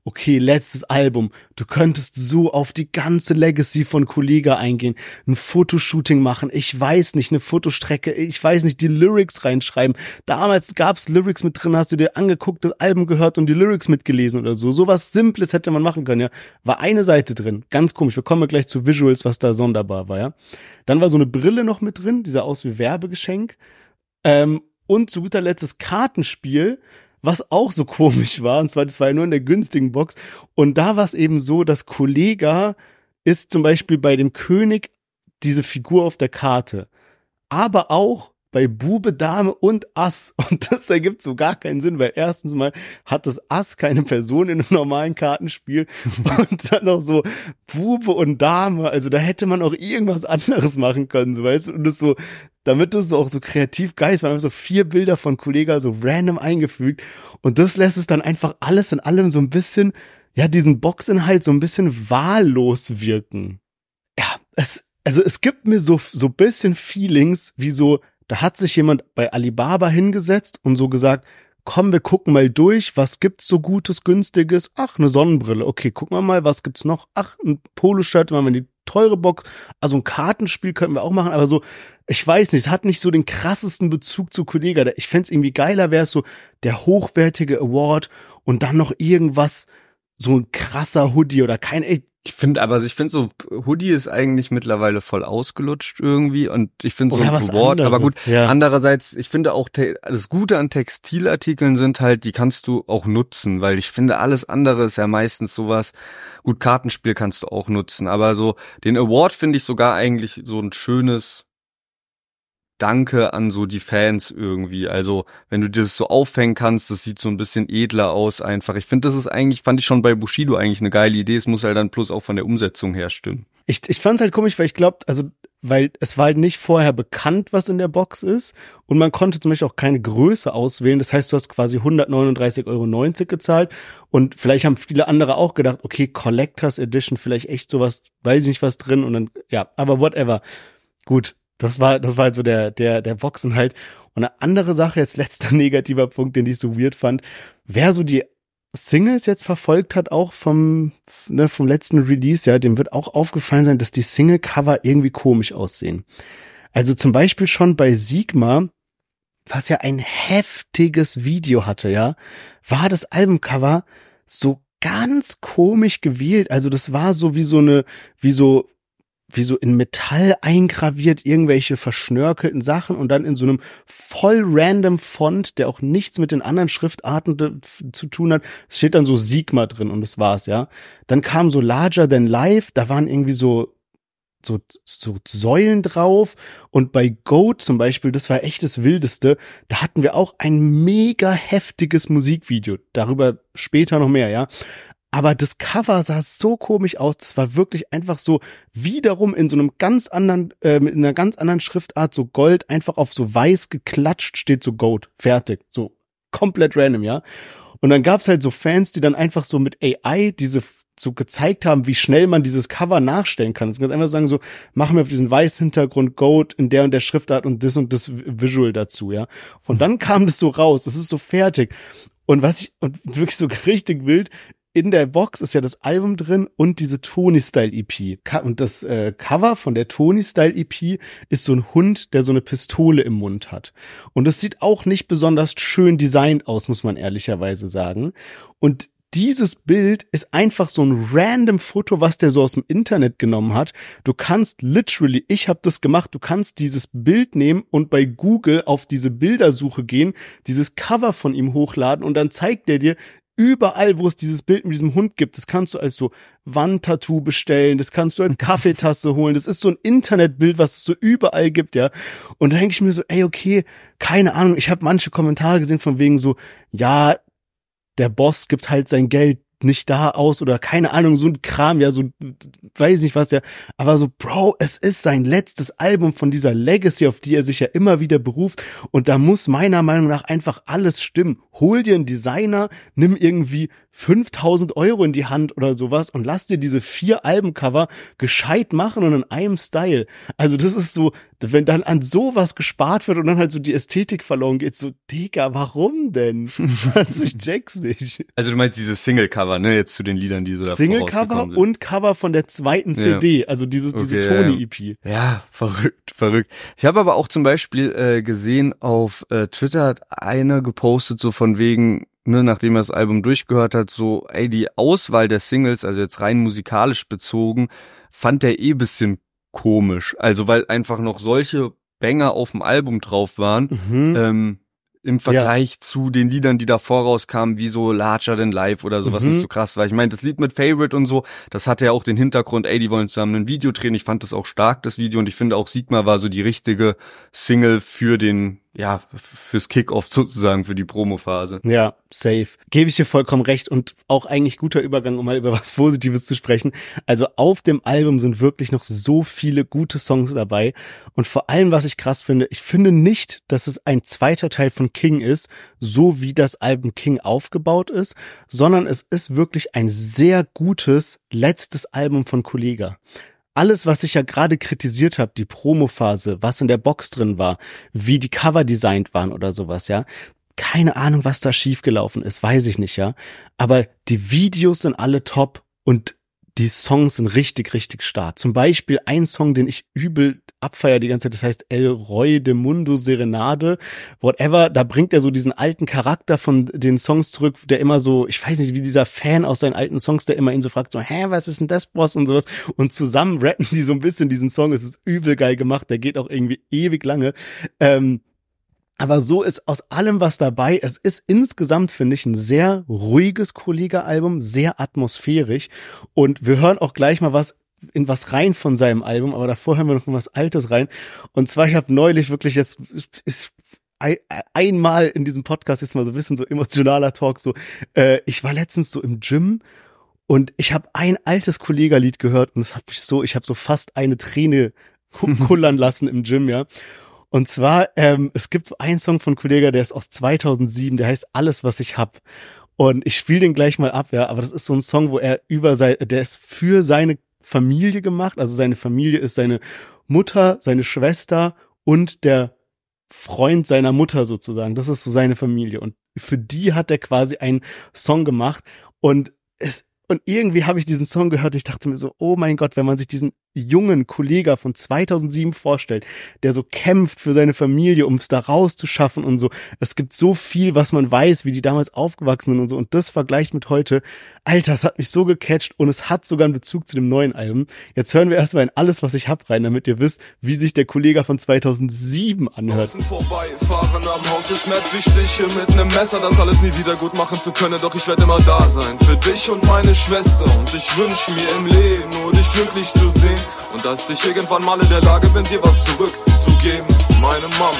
okay, letztes Album, du könntest so auf die ganze Legacy von Kollega eingehen, ein Fotoshooting machen, ich weiß nicht, eine Fotostrecke, ich weiß nicht, die Lyrics reinschreiben. Damals gab's Lyrics mit drin, hast du dir angeguckt, das Album gehört und die Lyrics mitgelesen oder so. Sowas Simples hätte man machen können, ja. War eine Seite drin, ganz komisch, wir kommen gleich zu Visuals, was da sonderbar war, ja. Dann war so eine Brille noch mit drin, die sah aus wie Werbegeschenk. Ähm, und zu guter Letzt das Kartenspiel, was auch so komisch war, und zwar, das war ja nur in der günstigen Box, und da war es eben so, dass Kollega ist zum Beispiel bei dem König diese Figur auf der Karte, aber auch bei Bube, Dame und Ass, und das ergibt so gar keinen Sinn, weil erstens mal hat das Ass keine Person in einem normalen Kartenspiel und dann noch so Bube und Dame, also da hätte man auch irgendwas anderes machen können, so, weißt du, und das so, damit das so auch so kreativ geil ist, waren einfach so vier Bilder von Kollega so random eingefügt und das lässt es dann einfach alles in allem so ein bisschen, ja, diesen Boxinhalt so ein bisschen wahllos wirken. Ja, es, also es gibt mir so, so bisschen Feelings wie so, da hat sich jemand bei Alibaba hingesetzt und so gesagt, komm, wir gucken mal durch, was gibt's so Gutes, Günstiges? Ach, eine Sonnenbrille. Okay, gucken wir mal, was gibt's noch? Ach, ein Poloshirt, machen wir die teure Box. Also ein Kartenspiel könnten wir auch machen, aber so, ich weiß nicht, es hat nicht so den krassesten Bezug zu Kollega. Ich fänd's irgendwie geiler, wäre es so der hochwertige Award und dann noch irgendwas, so ein krasser Hoodie oder kein, ey, Ich finde aber, ich finde so, Hoodie ist eigentlich mittlerweile voll ausgelutscht irgendwie und ich finde so ein Award, aber gut, ja. Andererseits, ich finde auch, das Gute an Textilartikeln sind halt, die kannst du auch nutzen, weil ich finde, alles andere ist ja meistens sowas, gut, Kartenspiel kannst du auch nutzen, aber so, den Award finde ich sogar eigentlich so ein schönes Danke an so die Fans irgendwie. Also, wenn du das so aufhängen kannst, das sieht so ein bisschen edler aus einfach. Ich finde, das ist eigentlich, fand ich schon bei Bushido eigentlich eine geile Idee. Es muss halt dann plus auch von der Umsetzung her stimmen. Ich, ich fand's halt komisch, weil ich glaube, also, weil es war halt nicht vorher bekannt, was in der Box ist. Und man konnte zum Beispiel auch keine Größe auswählen. Das heißt, du hast quasi hundertneununddreißig Euro neunzig gezahlt. Und vielleicht haben viele andere auch gedacht, okay, Collectors Edition, vielleicht echt sowas, weiß ich nicht was drin. Und dann, ja, aber whatever. Gut. Das war, das war halt so der, der, der Boxinhalt. Und eine andere Sache, jetzt letzter negativer Punkt, den ich so weird fand. Wer so die Singles jetzt verfolgt hat, auch vom, ne, vom letzten Release, ja, dem wird auch aufgefallen sein, dass die Single-Cover irgendwie komisch aussehen. Also zum Beispiel schon bei Sigma, was ja ein heftiges Video hatte, ja, war das Albumcover so ganz komisch gewählt. Also das war so wie so eine, wie so, wie so in Metall eingraviert, irgendwelche verschnörkelten Sachen und dann in so einem voll random Font, der auch nichts mit den anderen Schriftarten zu tun hat. Es steht dann so Sigma drin und das war's, ja. Dann kam so Larger Than Life, da waren irgendwie so so so Säulen drauf und bei Goat zum Beispiel, das war echt das Wildeste, da hatten wir auch ein mega heftiges Musikvideo, darüber später noch mehr, ja. Aber das Cover sah so komisch aus, das war wirklich einfach so wiederum in so einem ganz anderen, äh, mit einer ganz anderen Schriftart, so Gold, einfach auf so weiß geklatscht, steht so Goat, fertig, so komplett random, ja. Und dann gab's halt so Fans, die dann einfach so mit A I diese so gezeigt haben, wie schnell man dieses Cover nachstellen kann. Das kann einfach sagen so, machen wir auf diesen weißen Hintergrund Goat in der und der Schriftart und das und das Visual dazu, ja. Und dann kam das so raus, das ist so fertig. Und was ich, und wirklich so richtig wild, in der Box ist ja das Album drin und diese Tony-Style-E P. Und das äh, Cover von der Tony-Style-E P ist so ein Hund, der so eine Pistole im Mund hat. Und das sieht auch nicht besonders schön designt aus, muss man ehrlicherweise sagen. Und dieses Bild ist einfach so ein random Foto, was der so aus dem Internet genommen hat. Du kannst literally, ich habe das gemacht, du kannst dieses Bild nehmen und bei Google auf diese Bildersuche gehen, dieses Cover von ihm hochladen und dann zeigt der dir, überall, wo es dieses Bild mit diesem Hund gibt, das kannst du als so Wandtattoo bestellen, das kannst du als Kaffeetasse holen, das ist so ein Internetbild, was es so überall gibt, ja. Und da denke ich mir so, ey, okay, keine Ahnung, ich habe manche Kommentare gesehen von wegen so, ja, der Boss gibt halt sein Geld nicht da aus oder keine Ahnung, so ein Kram, ja, so, weiß nicht was, ja, aber so, Bro, es ist sein letztes Album von dieser Legacy, auf die er sich ja immer wieder beruft und da muss meiner Meinung nach einfach alles stimmen. Hol dir einen Designer, nimm irgendwie fünftausend Euro in die Hand oder sowas und lass dir diese vier Albencover gescheit machen und in einem Style. Also das ist so, wenn dann an sowas gespart wird und dann halt so die Ästhetik verloren geht, so, Digga, warum denn? Also ich check's nicht. Also du meinst diese Single-Cover, ne, jetzt zu den Liedern, die so da Single-Cover und Cover von der zweiten C D, ja. Also dieses, okay, diese Tony-E P. Ja, verrückt, verrückt. Ich habe aber auch zum Beispiel äh, gesehen, auf äh, Twitter hat einer gepostet, so von wegen, ne, nachdem er das Album durchgehört hat, so, ey, die Auswahl der Singles, also jetzt rein musikalisch bezogen, fand er eh bisschen komisch. Also weil einfach noch solche Banger auf dem Album drauf waren, mhm. ähm, im Vergleich ja. zu den Liedern, die davor rauskamen, wie so Larger Than Life oder sowas, mhm. nicht so krass war. Ich meine, das Lied mit Favorite und so, das hatte ja auch den Hintergrund, ey, die wollen zusammen ein Video drehen. Ich fand das auch stark, das Video, und ich finde auch Sigma war so die richtige Single für den, ja, fürs Kickoff sozusagen, für die Promophase. Ja, safe. Gebe ich dir vollkommen recht, und auch eigentlich guter Übergang, um mal über was Positives zu sprechen. Also auf dem Album sind wirklich noch so viele gute Songs dabei, und vor allem, was ich krass finde, ich finde nicht, dass es ein zweiter Teil von King ist, so wie das Album King aufgebaut ist, sondern es ist wirklich ein sehr gutes letztes Album von Kollegah. Alles, was ich ja gerade kritisiert habe, die Promophase, was in der Box drin war, wie die Cover designt waren oder sowas, ja. Keine Ahnung, was da schiefgelaufen ist, weiß ich nicht, ja. Aber die Videos sind alle top und die Songs sind richtig, richtig stark. Zum Beispiel ein Song, den ich übel abfeier die ganze Zeit, das heißt El Roy de Mundo Serenade, whatever. Da bringt er so diesen alten Charakter von den Songs zurück, der immer so, ich weiß nicht, wie dieser Fan aus seinen alten Songs, der immer ihn so fragt, so, hä, was ist denn das, Boss, und sowas. Und zusammen rappen die so ein bisschen diesen Song. Es ist übel geil gemacht, der geht auch irgendwie ewig lange. Ähm, Aber so ist aus allem was dabei. Es ist insgesamt, finde ich, ein sehr ruhiges Kollegah-Album, sehr atmosphärisch. Und wir hören auch gleich mal was in was rein von seinem Album, aber davor hören wir noch mal was Altes rein. Und zwar, ich habe neulich wirklich jetzt ist einmal in diesem Podcast jetzt mal so ein bisschen so emotionaler Talk, so äh, ich war letztens so im Gym und ich habe ein altes Kollegah-Lied gehört und es hat mich so, ich habe so fast eine Träne kullern lassen im Gym, ja. Und zwar, ähm, es gibt so einen Song von Kollegah, der ist aus zweitausendsieben, der heißt Alles, was ich hab. Und ich spiele den gleich mal ab, ja, aber das ist so ein Song, wo er über sein, der ist für seine Familie gemacht, also seine Familie ist seine Mutter, seine Schwester und der Freund seiner Mutter sozusagen. Das ist so seine Familie. Und für die hat er quasi einen Song gemacht, und es Und irgendwie habe ich diesen Song gehört und ich dachte mir so, oh mein Gott, wenn man sich diesen jungen Kollegah von zweitausendsieben vorstellt, der so kämpft für seine Familie, um es da rauszuschaffen und so. Es gibt so viel, was man weiß, wie die damals aufgewachsen sind und so. Und das vergleicht mit heute. Alter, es hat mich so gecatcht, und es hat sogar einen Bezug zu dem neuen Album. Jetzt hören wir erstmal in Alles, was ich hab rein, damit ihr wisst, wie sich der Kollegah von zweitausendsieben anhört. Vorbei, fahren am Haus, es schmerzt wichtig hier mit nem Messer, das alles nie wieder gut machen zu können. Doch ich werde immer da sein für dich und meine Schwester, und ich wünsch mir im Leben nur dich glücklich zu sehen, und dass ich irgendwann mal in der Lage bin, dir was zurückzugeben, meine Mama.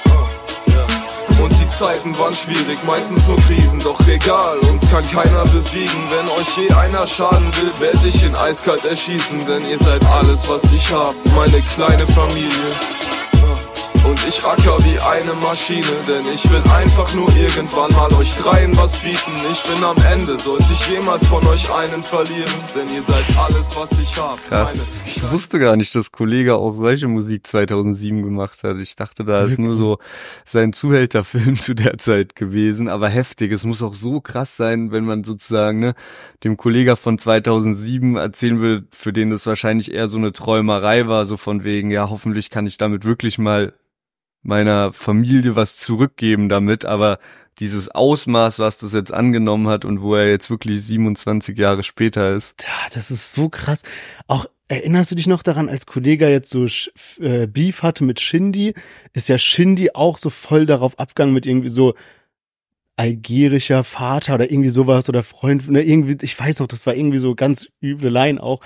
Und die Zeiten waren schwierig, meistens nur Krisen, doch egal, uns kann keiner besiegen. Wenn euch je einer schaden will, werd ich ihn eiskalt erschießen, denn ihr seid alles, was ich hab, meine kleine Familie. Und ich acker wie eine Maschine, denn ich will einfach nur irgendwann mal euch dreien was bieten. Ich bin am Ende, sollte ich jemals von euch einen verlieren, denn ihr seid alles, was ich hab. Krass. Ich wusste gar nicht, dass Kollegah auch solche Musik zweitausendsieben gemacht hat. Ich dachte, da ist nur so sein Zuhälterfilm zu der Zeit gewesen, aber heftig. Es muss auch so krass sein, wenn man sozusagen ne, dem Kollegah von zweitausendsieben erzählen will, für den das wahrscheinlich eher so eine Träumerei war, so von wegen, ja, hoffentlich kann ich damit wirklich mal meiner Familie was zurückgeben damit, aber dieses Ausmaß, was das jetzt angenommen hat und wo er jetzt wirklich siebenundzwanzig Jahre später ist. Ja, das ist so krass. Auch, erinnerst du dich noch daran, als Kollegah jetzt so äh, Beef hatte mit Shindy, ist ja Shindy auch so voll darauf abgegangen mit irgendwie so algerischer Vater oder irgendwie sowas oder Freund, ne, irgendwie, ich weiß noch, das war irgendwie so ganz üble Line auch.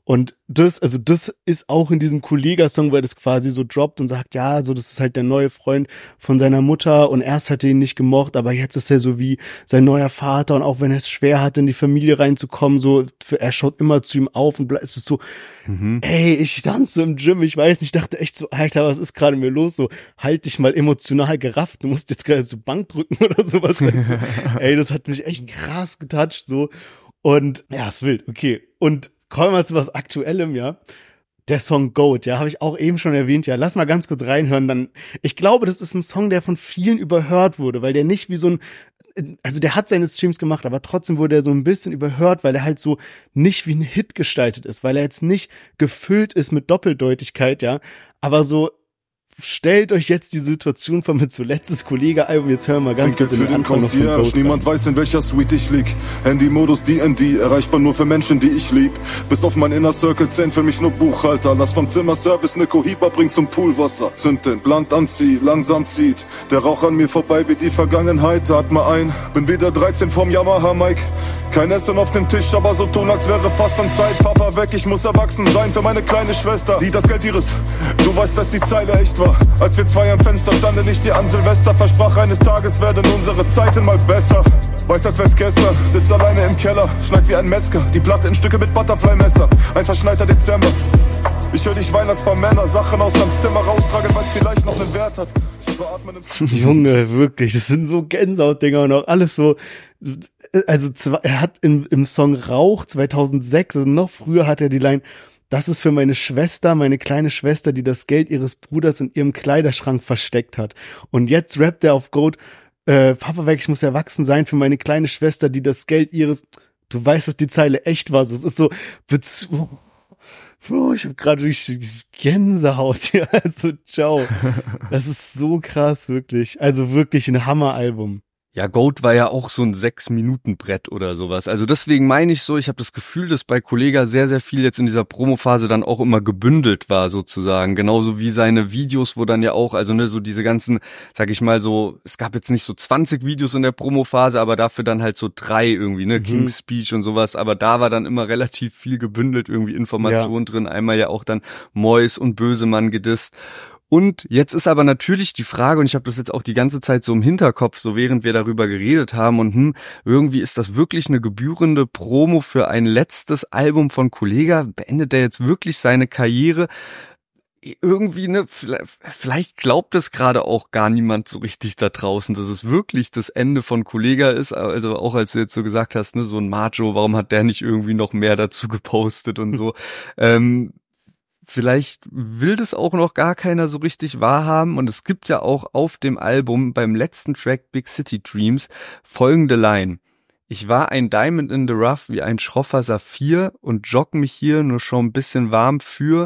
Und das, also das ist auch in diesem Kollega-Song, wo er das quasi so droppt und sagt, ja, so das ist halt der neue Freund von seiner Mutter und erst hat er ihn nicht gemocht, aber jetzt ist er so wie sein neuer Vater und auch wenn er es schwer hat, in die Familie reinzukommen, so, er schaut immer zu ihm auf und es ist so, mhm. ey, ich stand so im Gym, ich weiß nicht, ich dachte echt so, Alter, was ist gerade mir los, so, halt dich mal emotional gerafft, du musst jetzt gerade so Bank drücken oder sowas, also, ey, das hat mich echt krass getoucht, so, und, ja, ist wild, okay, und kommen wir zu was Aktuellem, ja. Der Song Goat, ja, habe ich auch eben schon erwähnt, ja. Lass mal ganz kurz reinhören, dann. Ich glaube, das ist ein Song, der von vielen überhört wurde, weil der nicht wie so ein, also der hat seine Streams gemacht, aber trotzdem wurde er so ein bisschen überhört, weil er halt so nicht wie ein Hit gestaltet ist, weil er jetzt nicht gefüllt ist mit Doppeldeutigkeit, ja. Aber so, stellt euch jetzt die Situation vor mit zuletzt das Kollege-Album. Jetzt hören wir mal ganz kurz in den Anfang noch von Goat. Niemand weiß, in welcher Suite ich lieg. Handy-Modus D and D, erreichbar nur für Menschen, die ich lieb. Bis auf mein Inner Circle zählen für mich nur Buchhalter. Lass vom Zimmerservice ne Cohiba bringt zum Poolwasser. Zünd den Blunt anzieh, langsam zieht der Rauch an mir vorbei wie die Vergangenheit. Atme ein, bin wieder dreizehn vom Yamaha Mike. Kein Essen auf dem Tisch, aber so tun, als wäre fast an Zeit. Papa weg, ich muss erwachsen sein für meine kleine Schwester, die das Geld ihres, du weißt, dass die Zeile echt war. Als wir zwei am Fenster standen, ich dir an Silvester versprach, eines Tages werden unsere Zeiten mal besser. Weiß, als wär's gestern, sitz alleine im Keller, schneid wie ein Metzger, die Platte in Stücke mit Butterfly-Messer. Ein verschneiter Dezember, ich hör dich weinen als paar Männer, Sachen aus deinem Zimmer raustragen, weil's vielleicht noch einen Wert hat. Junge, wirklich, das sind so Gänsehautdinger und auch alles so, also er hat im, im Song Rauch zweitausendsechs, also noch früher hat er die Line, das ist für meine Schwester, meine kleine Schwester, die das Geld ihres Bruders in ihrem Kleiderschrank versteckt hat. Und jetzt rappt er auf Goat, äh, Papa weg, ich muss erwachsen sein für meine kleine Schwester, die das Geld ihres, du weißt, dass die Zeile echt war, so, es ist so, Bezug. Oh, ich hab gerade durch Gänsehaut, ja, also ciao. Das ist so krass, wirklich. Also wirklich ein Hammeralbum. Ja, Goat war ja auch so ein Sechs-Minuten-Brett oder sowas. Also deswegen meine ich so, ich habe das Gefühl, dass bei Kollega sehr, sehr viel jetzt in dieser Promophase dann auch immer gebündelt war sozusagen. Genauso wie seine Videos, wo dann ja auch, also ne, so diese ganzen, sag ich mal so, es gab jetzt nicht so zwanzig Videos in der Promophase, aber dafür dann halt so drei irgendwie, ne, mhm. King's Speech und sowas. Aber da war dann immer relativ viel gebündelt, irgendwie Informationen ja. drin. Einmal ja auch dann Mois und Bösemann gedisst. Und jetzt ist aber natürlich die Frage, und ich habe das jetzt auch die ganze Zeit so im Hinterkopf, so während wir darüber geredet haben, und hm, irgendwie ist das wirklich eine gebührende Promo für ein letztes Album von Kollega? Beendet er jetzt wirklich seine Karriere? Irgendwie, ne, vielleicht glaubt es gerade auch gar niemand so richtig da draußen, dass es wirklich das Ende von Kollega ist. Also auch als du jetzt so gesagt hast, ne, so ein Macho, warum hat der nicht irgendwie noch mehr dazu gepostet und so. ähm, Vielleicht will das auch noch gar keiner so richtig wahrhaben, und es gibt ja auch auf dem Album beim letzten Track Big City Dreams folgende Line. Ich war ein Diamond in the Rough wie ein schroffer Saphir und jogg mich hier nur schon ein bisschen warm für.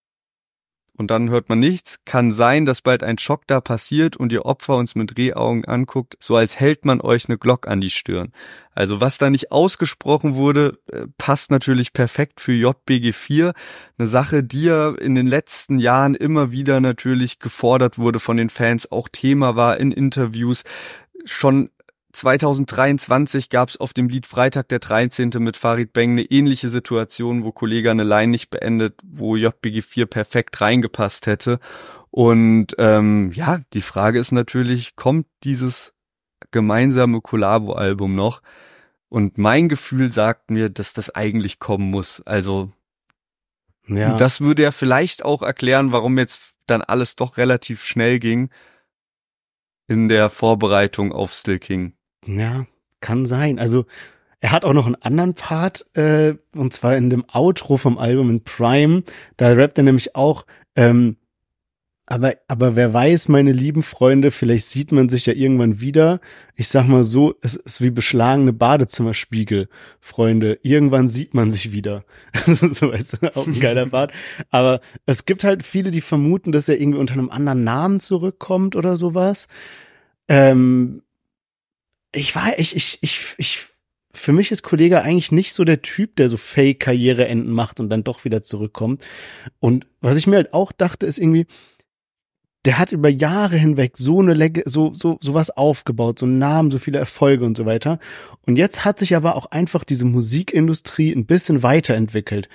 Und dann hört man nichts. Kann sein, dass bald ein Schock da passiert und ihr Opfer uns mit Rehaugen anguckt, so als hält man euch eine Glock an die Stirn. Also was da nicht ausgesprochen wurde, passt natürlich perfekt für J B G vier. Eine Sache, die ja in den letzten Jahren immer wieder natürlich gefordert wurde von den Fans, auch Thema war in Interviews. Schon zweitausenddreiundzwanzig gab es auf dem Lied Freitag der dreizehnte mit Farid Bang eine ähnliche Situation, wo Kollega eine Line nicht beendet, wo J B G vier perfekt reingepasst hätte. Und ähm, ja, die Frage ist natürlich, kommt dieses gemeinsame Collabo-Album noch? Und mein Gefühl sagt mir, dass das eigentlich kommen muss. Also ja. Das würde ja vielleicht auch erklären, warum jetzt dann alles doch relativ schnell ging in der Vorbereitung auf Still King. Ja, kann sein. Also er hat auch noch einen anderen Part, äh, und zwar in dem Outro vom Album in Prime. Da rappt er nämlich auch, ähm, aber aber wer weiß, meine lieben Freunde, vielleicht sieht man sich ja irgendwann wieder. Ich sag mal so, es ist wie beschlagene Badezimmerspiegel, Freunde. Irgendwann sieht man sich wieder. So, weißt du, auch ein geiler Part. Aber es gibt halt viele, die vermuten, dass er irgendwie unter einem anderen Namen zurückkommt oder sowas. Ähm, ich war, ich, ich, ich, ich, für mich ist Kollega eigentlich nicht so der Typ, der so Fake-Karriereenden macht und dann doch wieder zurückkommt. Und was ich mir halt auch dachte, ist irgendwie, der hat über Jahre hinweg so eine Leg- so so sowas aufgebaut, so einen Namen, so viele Erfolge und so weiter. Und jetzt hat sich aber auch einfach diese Musikindustrie ein bisschen weiterentwickelt.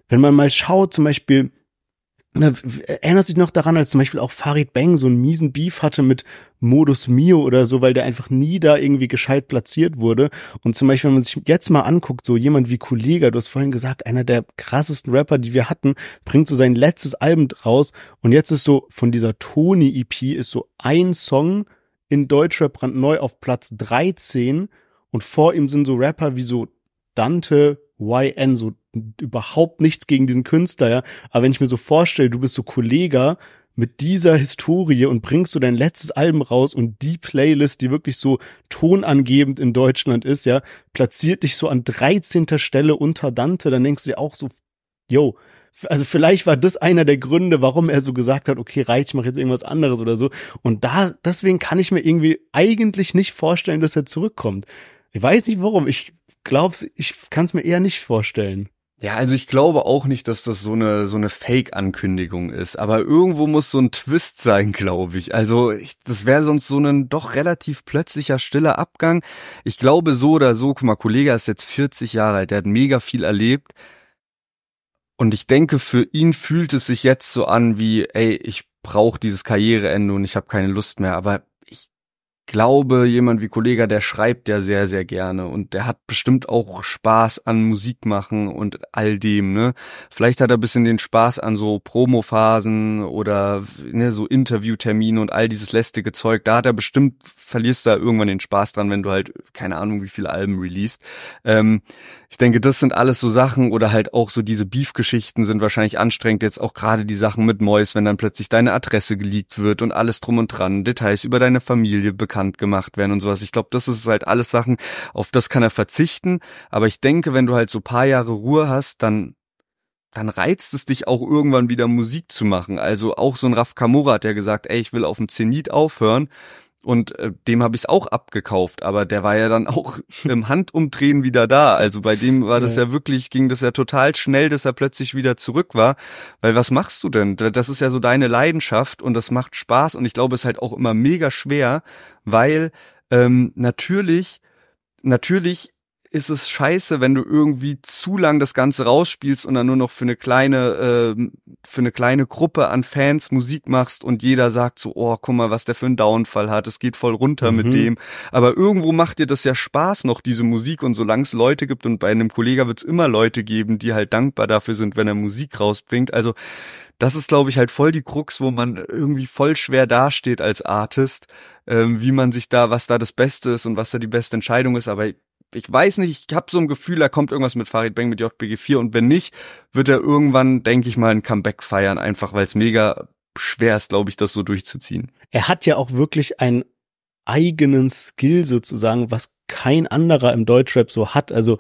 wenn man mal schaut, zum Beispiel, na, erinnerst du dich noch daran, als zum Beispiel auch Farid Bang so einen miesen Beef hatte mit Modus Mio oder so, weil der einfach nie da irgendwie gescheit platziert wurde. Und zum Beispiel, wenn man sich jetzt mal anguckt, so jemand wie Kollega, du hast vorhin gesagt, einer der krassesten Rapper, die wir hatten, bringt so sein letztes Album raus und jetzt ist so, von dieser Tony-E P ist so ein Song in Deutschrap brandneu auf Platz dreizehn und vor ihm sind so Rapper wie so Dante, Y N, so überhaupt nichts gegen diesen Künstler, ja. Aber wenn ich mir so vorstelle, du bist so Kollega mit dieser Historie und bringst so dein letztes Album raus und die Playlist, die wirklich so tonangebend in Deutschland ist, ja, platziert dich so an dreizehnter Stelle unter Dante, dann denkst du dir auch so, yo, also vielleicht war das einer der Gründe, warum er so gesagt hat, okay, reicht, ich mache jetzt irgendwas anderes oder so. Und da, deswegen kann ich mir irgendwie eigentlich nicht vorstellen, dass er zurückkommt. Ich weiß nicht warum, ich glaube, ich kann es mir eher nicht vorstellen. Ja, also ich glaube auch nicht, dass das so eine so eine Fake-Ankündigung ist, aber irgendwo muss so ein Twist sein, glaube ich. Also ich, das wäre sonst so ein doch relativ plötzlicher, stiller Abgang. Ich glaube so oder so, guck mal, Kollege ist jetzt vierzig Jahre alt, der hat mega viel erlebt und ich denke, für ihn fühlt es sich jetzt so an wie, ey, ich brauche dieses Karriereende und ich habe keine Lust mehr, aber glaube, jemand wie Kollega, der schreibt ja sehr, sehr gerne und der hat bestimmt auch Spaß an Musik machen und all dem, ne? Vielleicht hat er ein bisschen den Spaß an so Promophasen oder ne, so Interviewtermine und all dieses lästige Zeug. Da hat er bestimmt, verlierst da irgendwann den Spaß dran, wenn du halt, keine Ahnung, wie viele Alben releast. Ähm, ich denke, das sind alles so Sachen oder halt auch so diese Beef-Geschichten sind wahrscheinlich anstrengend. Jetzt auch gerade die Sachen mit Mois, wenn dann plötzlich deine Adresse geleakt wird und alles drum und dran, Details über deine Familie bekannt gemacht werden und sowas. Ich glaube, das ist halt alles Sachen, auf das kann er verzichten. Aber ich denke, wenn du halt so paar Jahre Ruhe hast, dann dann reizt es dich auch irgendwann wieder Musik zu machen. Also auch so ein Raf Kamora hat ja gesagt, ey, ich will auf dem Zenit aufhören. Und äh, dem habe ich es auch abgekauft, aber der war ja dann auch im Handumdrehen wieder da. Also bei dem war das ja. ja wirklich, ging das ja total schnell, dass er plötzlich wieder zurück war. Weil was machst du denn? Das ist ja so deine Leidenschaft und das macht Spaß. Und ich glaube, es ist halt auch immer mega schwer, weil ähm, natürlich, natürlich ist es scheiße, wenn du irgendwie zu lang das Ganze rausspielst und dann nur noch für eine kleine, äh, für eine kleine Gruppe an Fans Musik machst und jeder sagt so, oh, guck mal, was der für einen Downfall hat, es geht voll runter mhm. mit dem. Aber irgendwo macht dir das ja Spaß noch, diese Musik, und solange es Leute gibt, und bei einem Kollegen wird es immer Leute geben, die halt dankbar dafür sind, wenn er Musik rausbringt. Also das ist, glaube ich, halt voll die Krux, wo man irgendwie voll schwer dasteht als Artist, ähm, wie man sich da, was da das Beste ist und was da die beste Entscheidung ist, aber ich weiß nicht, ich habe so ein Gefühl, da kommt irgendwas mit Farid Bang, mit J B G vier, und wenn nicht, wird er irgendwann, denke ich mal, ein Comeback feiern, einfach weil es mega schwer ist, glaube ich, das so durchzuziehen. Er hat ja auch wirklich einen eigenen Skill sozusagen, was kein anderer im Deutschrap so hat. Also,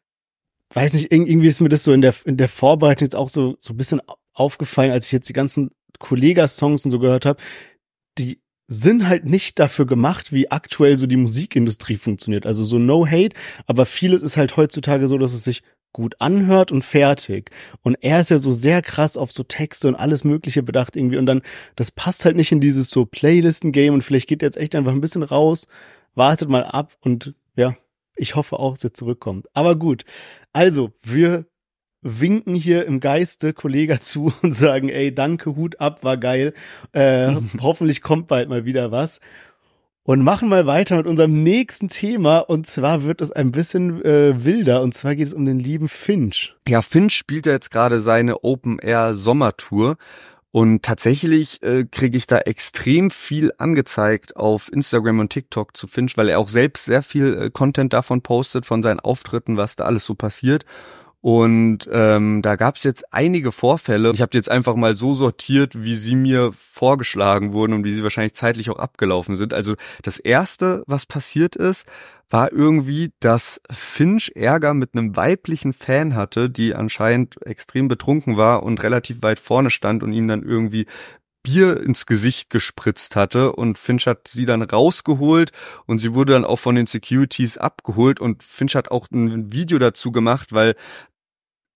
weiß nicht, irgendwie ist mir das so in der in der Vorbereitung jetzt auch so so ein bisschen aufgefallen, als ich jetzt die ganzen Kollega-Songs und so gehört habe, die sind halt nicht dafür gemacht, wie aktuell so die Musikindustrie funktioniert. Also so no hate, aber vieles ist halt heutzutage so, dass es sich gut anhört und fertig. Und er ist ja so sehr krass auf so Texte und alles Mögliche bedacht irgendwie, und dann, das passt halt nicht in dieses so Playlisten-Game, und vielleicht geht er jetzt echt einfach ein bisschen raus, wartet mal ab, und ja, ich hoffe auch, dass er zurückkommt. Aber gut, also, wir winken hier im Geiste Kollega zu und sagen, ey, danke, Hut ab, war geil. Äh, hoffentlich kommt bald mal wieder was. Und machen mal weiter mit unserem nächsten Thema, und zwar wird es ein bisschen äh, wilder, und zwar geht es um den lieben Finch. Ja, Finch spielt ja jetzt gerade seine Open-Air-Sommertour. Und tatsächlich äh, kriege ich da extrem viel angezeigt auf Instagram und TikTok zu Finch, weil er auch selbst sehr viel äh, Content davon postet, von seinen Auftritten, was da alles so passiert. Und ähm, da gab es jetzt einige Vorfälle. Ich habe die jetzt einfach mal so sortiert, wie sie mir vorgeschlagen wurden und wie sie wahrscheinlich zeitlich auch abgelaufen sind. Also das Erste, was passiert ist, war irgendwie, dass Finch Ärger mit einem weiblichen Fan hatte, die anscheinend extrem betrunken war und relativ weit vorne stand und ihm dann irgendwie Bier ins Gesicht gespritzt hatte, und Finch hat sie dann rausgeholt und sie wurde dann auch von den Securities abgeholt, und Finch hat auch ein Video dazu gemacht, weil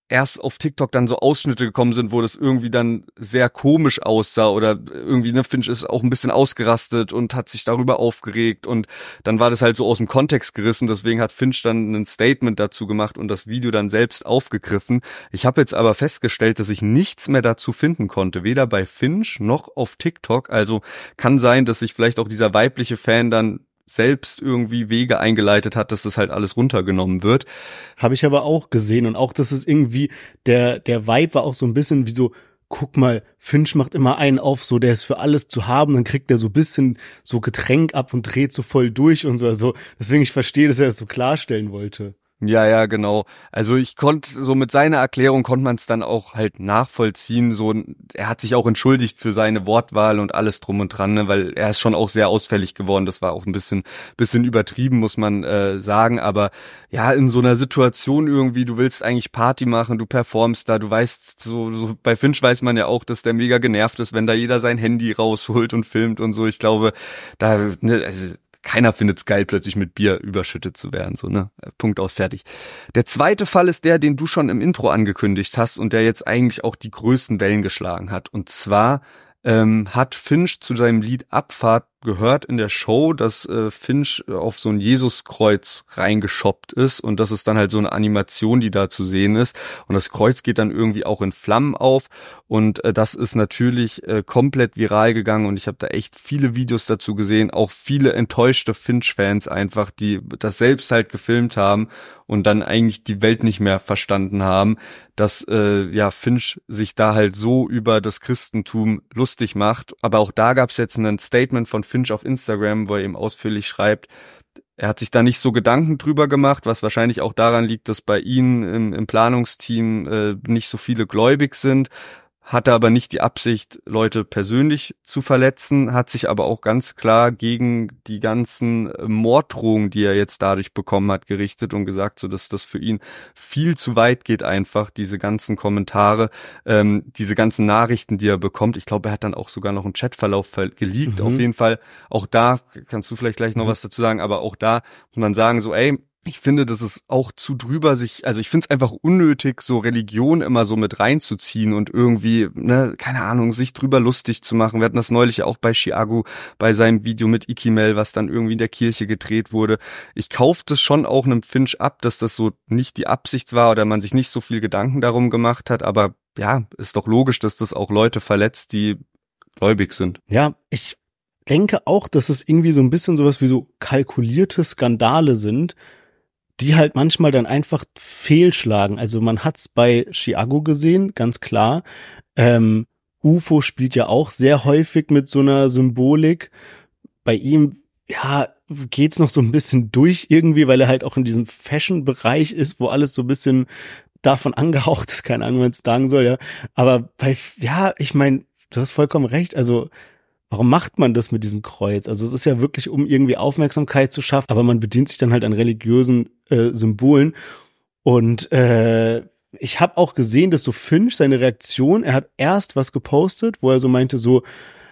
erst auf TikTok dann so Ausschnitte gekommen sind, wo das irgendwie dann sehr komisch aussah oder irgendwie, ne, Finch ist auch ein bisschen ausgerastet und hat sich darüber aufgeregt und dann war das halt so aus dem Kontext gerissen, deswegen hat Finch dann ein Statement dazu gemacht und das Video dann selbst aufgegriffen. Ich habe jetzt aber festgestellt, dass ich nichts mehr dazu finden konnte, weder bei Finch noch auf TikTok, also kann sein, dass sich vielleicht auch dieser weibliche Fan dann selbst irgendwie Wege eingeleitet hat, dass das halt alles runtergenommen wird. Habe ich aber auch gesehen und auch, dass es irgendwie, der der Vibe war auch so ein bisschen wie so, guck mal, Finch macht immer einen auf, so der ist für alles zu haben, dann kriegt der so ein bisschen so Getränk ab und dreht so voll durch und so. Also deswegen, ich verstehe, dass er das so klarstellen wollte. Ja, ja, genau. Also ich konnte, so mit seiner Erklärung konnte man es dann auch halt nachvollziehen. So, er hat sich auch entschuldigt für seine Wortwahl und alles drum und dran, ne, weil er ist schon auch sehr ausfällig geworden. Das war auch ein bisschen, bisschen übertrieben, muss man äh, sagen. Aber ja, in so einer Situation irgendwie, du willst eigentlich Party machen, du performst da, du weißt, so, so bei Finch weiß man ja auch, dass der mega genervt ist, wenn da jeder sein Handy rausholt und filmt und so. Ich glaube, da, ne, also keiner findet's geil, plötzlich mit Bier überschüttet zu werden, so, ne? Punkt aus, fertig. Der zweite Fall ist der, den du schon im Intro angekündigt hast und der jetzt eigentlich auch die größten Wellen geschlagen hat. Und zwar ähm, hat Finch zu seinem Lied Abfahrt gehört in der Show, dass äh, Finch auf so ein Jesuskreuz reingeschoppt ist und das ist dann halt so eine Animation, die da zu sehen ist und das Kreuz geht dann irgendwie auch in Flammen auf und äh, das ist natürlich äh, komplett viral gegangen und ich habe da echt viele Videos dazu gesehen, auch viele enttäuschte Finch-Fans einfach, die das selbst halt gefilmt haben und dann eigentlich die Welt nicht mehr verstanden haben, dass äh, ja Finch sich da halt so über das Christentum lustig macht, aber auch da gab es jetzt ein Statement von Finch auf Instagram, wo er eben ausführlich schreibt, er hat sich da nicht so Gedanken drüber gemacht, was wahrscheinlich auch daran liegt, dass bei ihnen im, im Planungsteam äh, nicht so viele gläubig sind, hatte aber nicht die Absicht, Leute persönlich zu verletzen, hat sich aber auch ganz klar gegen die ganzen Morddrohungen, die er jetzt dadurch bekommen hat, gerichtet und gesagt, so dass das für ihn viel zu weit geht einfach, diese ganzen Kommentare, ähm, diese ganzen Nachrichten, die er bekommt. Ich glaube, er hat dann auch sogar noch einen Chatverlauf geleakt, mhm. Auf jeden Fall. Auch da, kannst du vielleicht gleich noch mhm. was dazu sagen, aber auch da muss man sagen, so ey, ich finde, das ist auch zu drüber sich, also ich finde es einfach unnötig, so Religion immer so mit reinzuziehen und irgendwie, ne, keine Ahnung, sich drüber lustig zu machen. Wir hatten das neulich ja auch bei Chiago, bei seinem Video mit Ikimel, was dann irgendwie in der Kirche gedreht wurde. Ich kaufe das schon auch einem Finch ab, dass das so nicht die Absicht war oder man sich nicht so viel Gedanken darum gemacht hat, aber ja, ist doch logisch, dass das auch Leute verletzt, die gläubig sind. Ja, ich denke auch, dass es irgendwie so ein bisschen sowas wie so kalkulierte Skandale sind, die halt manchmal dann einfach fehlschlagen. Also man hat's bei Chiago gesehen, ganz klar. Ähm, U F O spielt ja auch sehr häufig mit so einer Symbolik. Bei ihm, ja, geht's noch so ein bisschen durch irgendwie, weil er halt auch in diesem Fashion-Bereich ist, wo alles so ein bisschen davon angehaucht ist. Keine Ahnung, wie man es sagen soll, ja. Aber bei, ja, ich meine, du hast vollkommen recht. Also warum macht man das mit diesem Kreuz? Also es ist ja wirklich, um irgendwie Aufmerksamkeit zu schaffen, aber man bedient sich dann halt an religiösen äh, Symbolen. Und äh, ich habe auch gesehen, dass so Finch, seine Reaktion, er hat erst was gepostet, wo er so meinte so,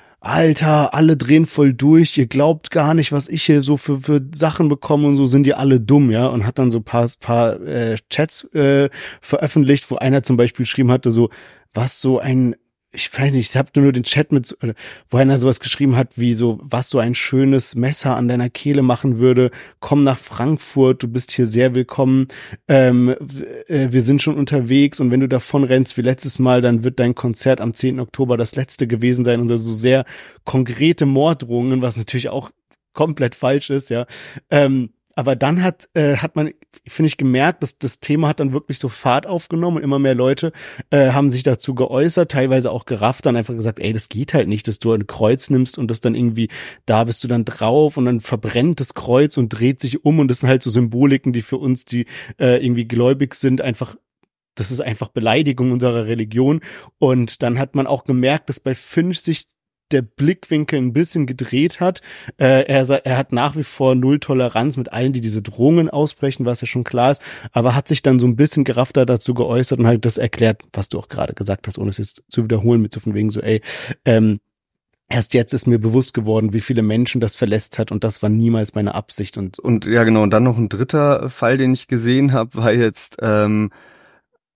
Alter, alle drehen voll durch, ihr glaubt gar nicht, was ich hier so für, für Sachen bekomme und so, sind die alle dumm, ja? Und hat dann so ein paar, paar äh, Chats äh, veröffentlicht, wo einer zum Beispiel geschrieben hatte so, was so ein ich weiß nicht, ich habe nur den Chat mit, wo einer sowas geschrieben hat, wie so, was so ein schönes Messer an deiner Kehle machen würde. Komm nach Frankfurt, du bist hier sehr willkommen. Ähm, äh, wir sind schon unterwegs und wenn du davon rennst wie letztes Mal, dann wird dein Konzert am zehnten Oktober das letzte gewesen sein. Und so sehr konkrete Morddrohungen, was natürlich auch komplett falsch ist, ja. Ähm, aber dann hat äh, hat man, finde ich, gemerkt, dass das Thema hat dann wirklich so Fahrt aufgenommen und immer mehr Leute äh, haben sich dazu geäußert, teilweise auch gerafft, dann einfach gesagt, ey, das geht halt nicht, dass du ein Kreuz nimmst und das dann irgendwie, da bist du dann drauf und dann verbrennt das Kreuz und dreht sich um und das sind halt so Symboliken, die für uns, die äh, irgendwie gläubig sind, einfach, das ist einfach Beleidigung unserer Religion. Und dann hat man auch gemerkt, dass bei Finch sich der Blickwinkel ein bisschen gedreht hat. Äh, er, er hat nach wie vor null Toleranz mit allen, die diese Drohungen aussprechen, was ja schon klar ist, aber hat sich dann so ein bisschen geraffter dazu geäußert und halt das erklärt, was du auch gerade gesagt hast, ohne es jetzt zu wiederholen, mit so von wegen so, ey, ähm, erst jetzt ist mir bewusst geworden, wie viele Menschen das verletzt hat und das war niemals meine Absicht. Und und ja genau, und dann noch ein dritter Fall, den ich gesehen habe, war jetzt ähm,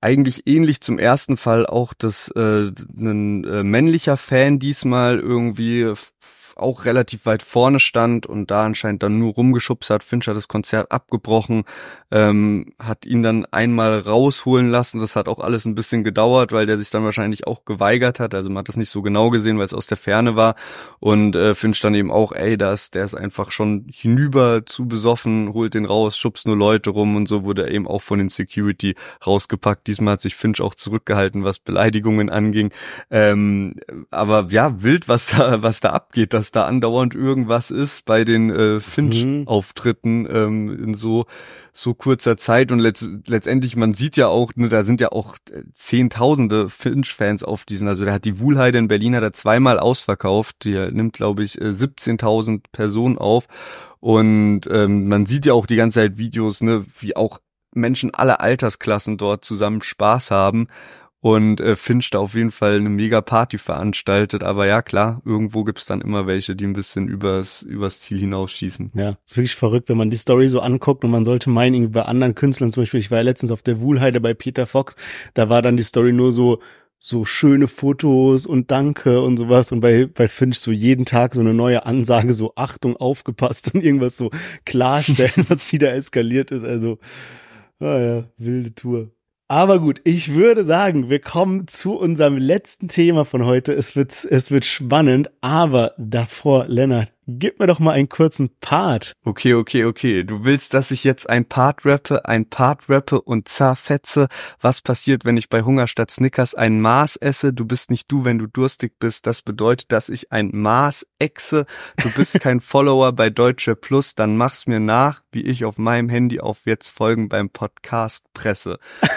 eigentlich ähnlich zum ersten Fall auch, dass äh, ein äh, männlicher Fan diesmal irgendwie f- auch relativ weit vorne stand und da anscheinend dann nur rumgeschubst hat. Finch hat das Konzert abgebrochen, ähm, hat ihn dann einmal rausholen lassen. Das hat auch alles ein bisschen gedauert, weil der sich dann wahrscheinlich auch geweigert hat. Also man hat das nicht so genau gesehen, weil es aus der Ferne war. Und äh, Finch dann eben auch, ey, das, der ist einfach schon hinüber zu besoffen, holt den raus, schubst nur Leute rum und so wurde er eben auch von den Security rausgepackt. Diesmal hat sich Finch auch zurückgehalten, was Beleidigungen anging. Ähm, aber ja, wild, was da, was da abgeht, dass da andauernd irgendwas ist bei den äh, Finch-Auftritten ähm, in so so kurzer Zeit und letzt, letztendlich, man sieht ja auch, ne, da sind ja auch zehntausende Finch-Fans auf diesen, also der hat die Wuhlheide in Berlin, hat er zweimal ausverkauft, der nimmt, glaube ich, siebzehntausend Personen auf und ähm, man sieht ja auch die ganze Zeit Videos, ne, wie auch Menschen aller Altersklassen dort zusammen Spaß haben. Und äh, Finch da auf jeden Fall eine mega Party veranstaltet. Aber ja, klar, irgendwo gibt's dann immer welche, die ein bisschen übers, übers Ziel hinausschießen. Ja, ist wirklich verrückt, wenn man die Story so anguckt und man sollte meinen, irgendwie bei anderen Künstlern, zum Beispiel, ich war ja letztens auf der Wuhlheide bei Peter Fox, da war dann die Story nur so, so schöne Fotos und Danke und sowas und bei, bei Finch so jeden Tag so eine neue Ansage, so Achtung, aufgepasst und irgendwas so klarstellen, was wieder eskaliert ist. Also, ah ja, wilde Tour. Aber gut, ich würde sagen, wir kommen zu unserem letzten Thema von heute. Es wird, es wird spannend, aber davor, Lennart, gib mir doch mal einen kurzen Part. Okay, okay, okay. Du willst, dass ich jetzt ein Part rappe, ein Part rappe und zerfetze. Was passiert, wenn ich bei Hunger statt Snickers ein Maß esse? Du bist nicht du, wenn du durstig bist. Das bedeutet, dass ich ein Maß exe. Du bist kein Follower bei Deutsche Plus. Dann mach's mir nach, wie ich auf meinem Handy auf jetzt folgen beim Podcast presse.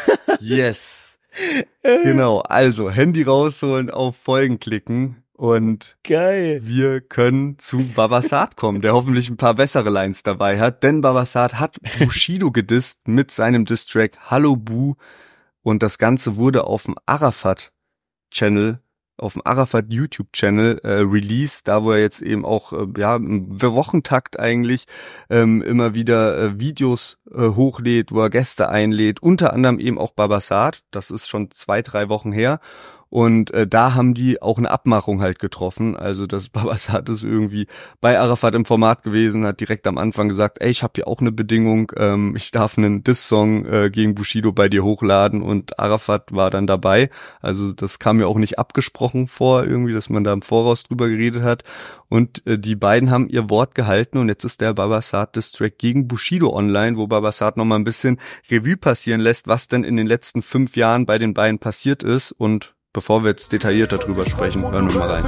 Yes. Genau, also Handy rausholen, auf Folgen klicken und geil. Wir können zu Babasat kommen, der hoffentlich ein paar bessere Lines dabei hat, denn Babasat hat Bushido gedisst mit seinem Diss-Track Hallo Bu und das Ganze wurde auf dem Arafat-Channel, auf dem Arafat YouTube-Channel äh, released, da wo er jetzt eben auch äh, ja im Wochentakt eigentlich ähm, immer wieder äh, Videos äh, hochlädt, wo er Gäste einlädt, unter anderem eben auch Babasat, das ist schon zwei, drei Wochen her. Und äh, da haben die auch eine Abmachung halt getroffen. Also das Babasat ist irgendwie bei Arafat im Format gewesen, hat direkt am Anfang gesagt, ey, ich habe hier auch eine Bedingung, ähm, ich darf einen Diss-Song äh, gegen Bushido bei dir hochladen und Arafat war dann dabei. Also das kam mir auch nicht abgesprochen vor, irgendwie, dass man da im Voraus drüber geredet hat. Und äh, die beiden haben ihr Wort gehalten und jetzt ist der Babasat-Diss-Track gegen Bushido online, wo Babasat nochmal ein bisschen Revue passieren lässt, was denn in den letzten fünf Jahren bei den beiden passiert ist und bevor wir jetzt detailliert darüber sprechen, hören wir mal rein.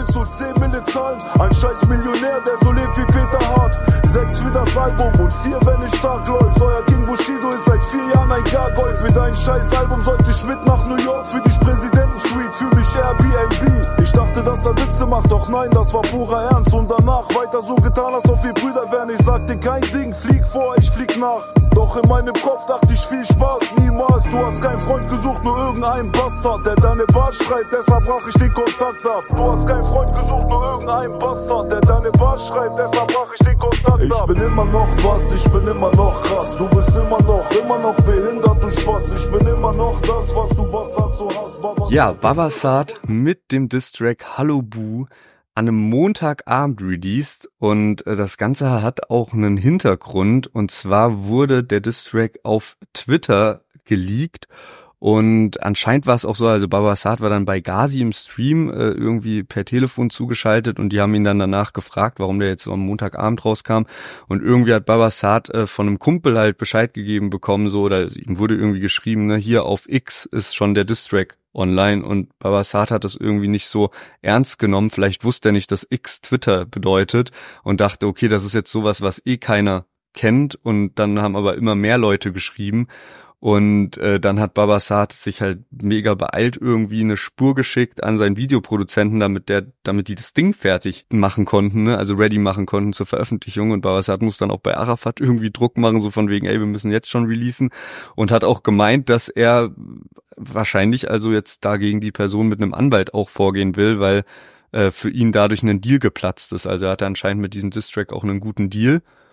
Ein scheiß Millionär, der so lebt wie Peter Hartz. Sechs für das Album und vier, wenn es stark läuft. Euer King Bushido ist seit vier Jahren ein Gargoyle. Für dein scheiß Album sollte ich mit nach New York. Für dich Präsidentensuite, für mich Airbnb. Ich dachte, dass er Witze macht, doch nein, das war purer Ernst. Und danach weiter so getan, als ob wir Brüder wären. Ich sagte kein Ding, flieg vor, ich flieg nach. Doch in meinem Kopf dachte ich viel Spaß, niemals. Du hast keinen Freund gesucht, nur irgendeinen Bastard, der deine Bar schreibt, deshalb brach ich den Kontakt ab. Du hast keinen Freund gesucht, nur irgendeinen Bastard, der deine Bar schreibt, deshalb brach ich den Kontakt ab. Ich bin immer noch was, ich bin immer noch krass. Du bist immer noch, immer noch behindert, du Spaß. Ich bin immer noch das, was du Bastard so hast. Babasat. Ja, Babasat mit dem Diss-Track Hallo Bu an einem Montagabend released und das Ganze hat auch einen Hintergrund und zwar wurde der Diss-Track auf Twitter geleakt und anscheinend war es auch so, also Babasat war dann bei Gazi im Stream äh, irgendwie per Telefon zugeschaltet und die haben ihn dann danach gefragt, warum der jetzt so am Montagabend rauskam und irgendwie hat Babasat äh, von einem Kumpel halt Bescheid gegeben bekommen, so, oder ihm wurde irgendwie geschrieben, ne, hier auf X ist schon der Diss-Track online und Babasat hat das irgendwie nicht so ernst genommen. Vielleicht wusste er nicht, dass X Twitter bedeutet und dachte, okay, das ist jetzt sowas, was eh keiner kennt und dann haben aber immer mehr Leute geschrieben und äh, dann hat Babasat sich halt mega beeilt, irgendwie eine Spur geschickt an seinen Videoproduzenten, damit der, damit die das Ding fertig machen konnten, ne? Also ready machen konnten zur Veröffentlichung und Babasat muss dann auch bei Arafat irgendwie Druck machen, so von wegen, ey, wir müssen jetzt schon releasen und hat auch gemeint, dass er wahrscheinlich also jetzt dagegen die Person mit einem Anwalt auch vorgehen will, weil äh, für ihn dadurch ein Deal geplatzt ist. Also er hatte anscheinend mit diesem Diss-Track auch einen guten Deal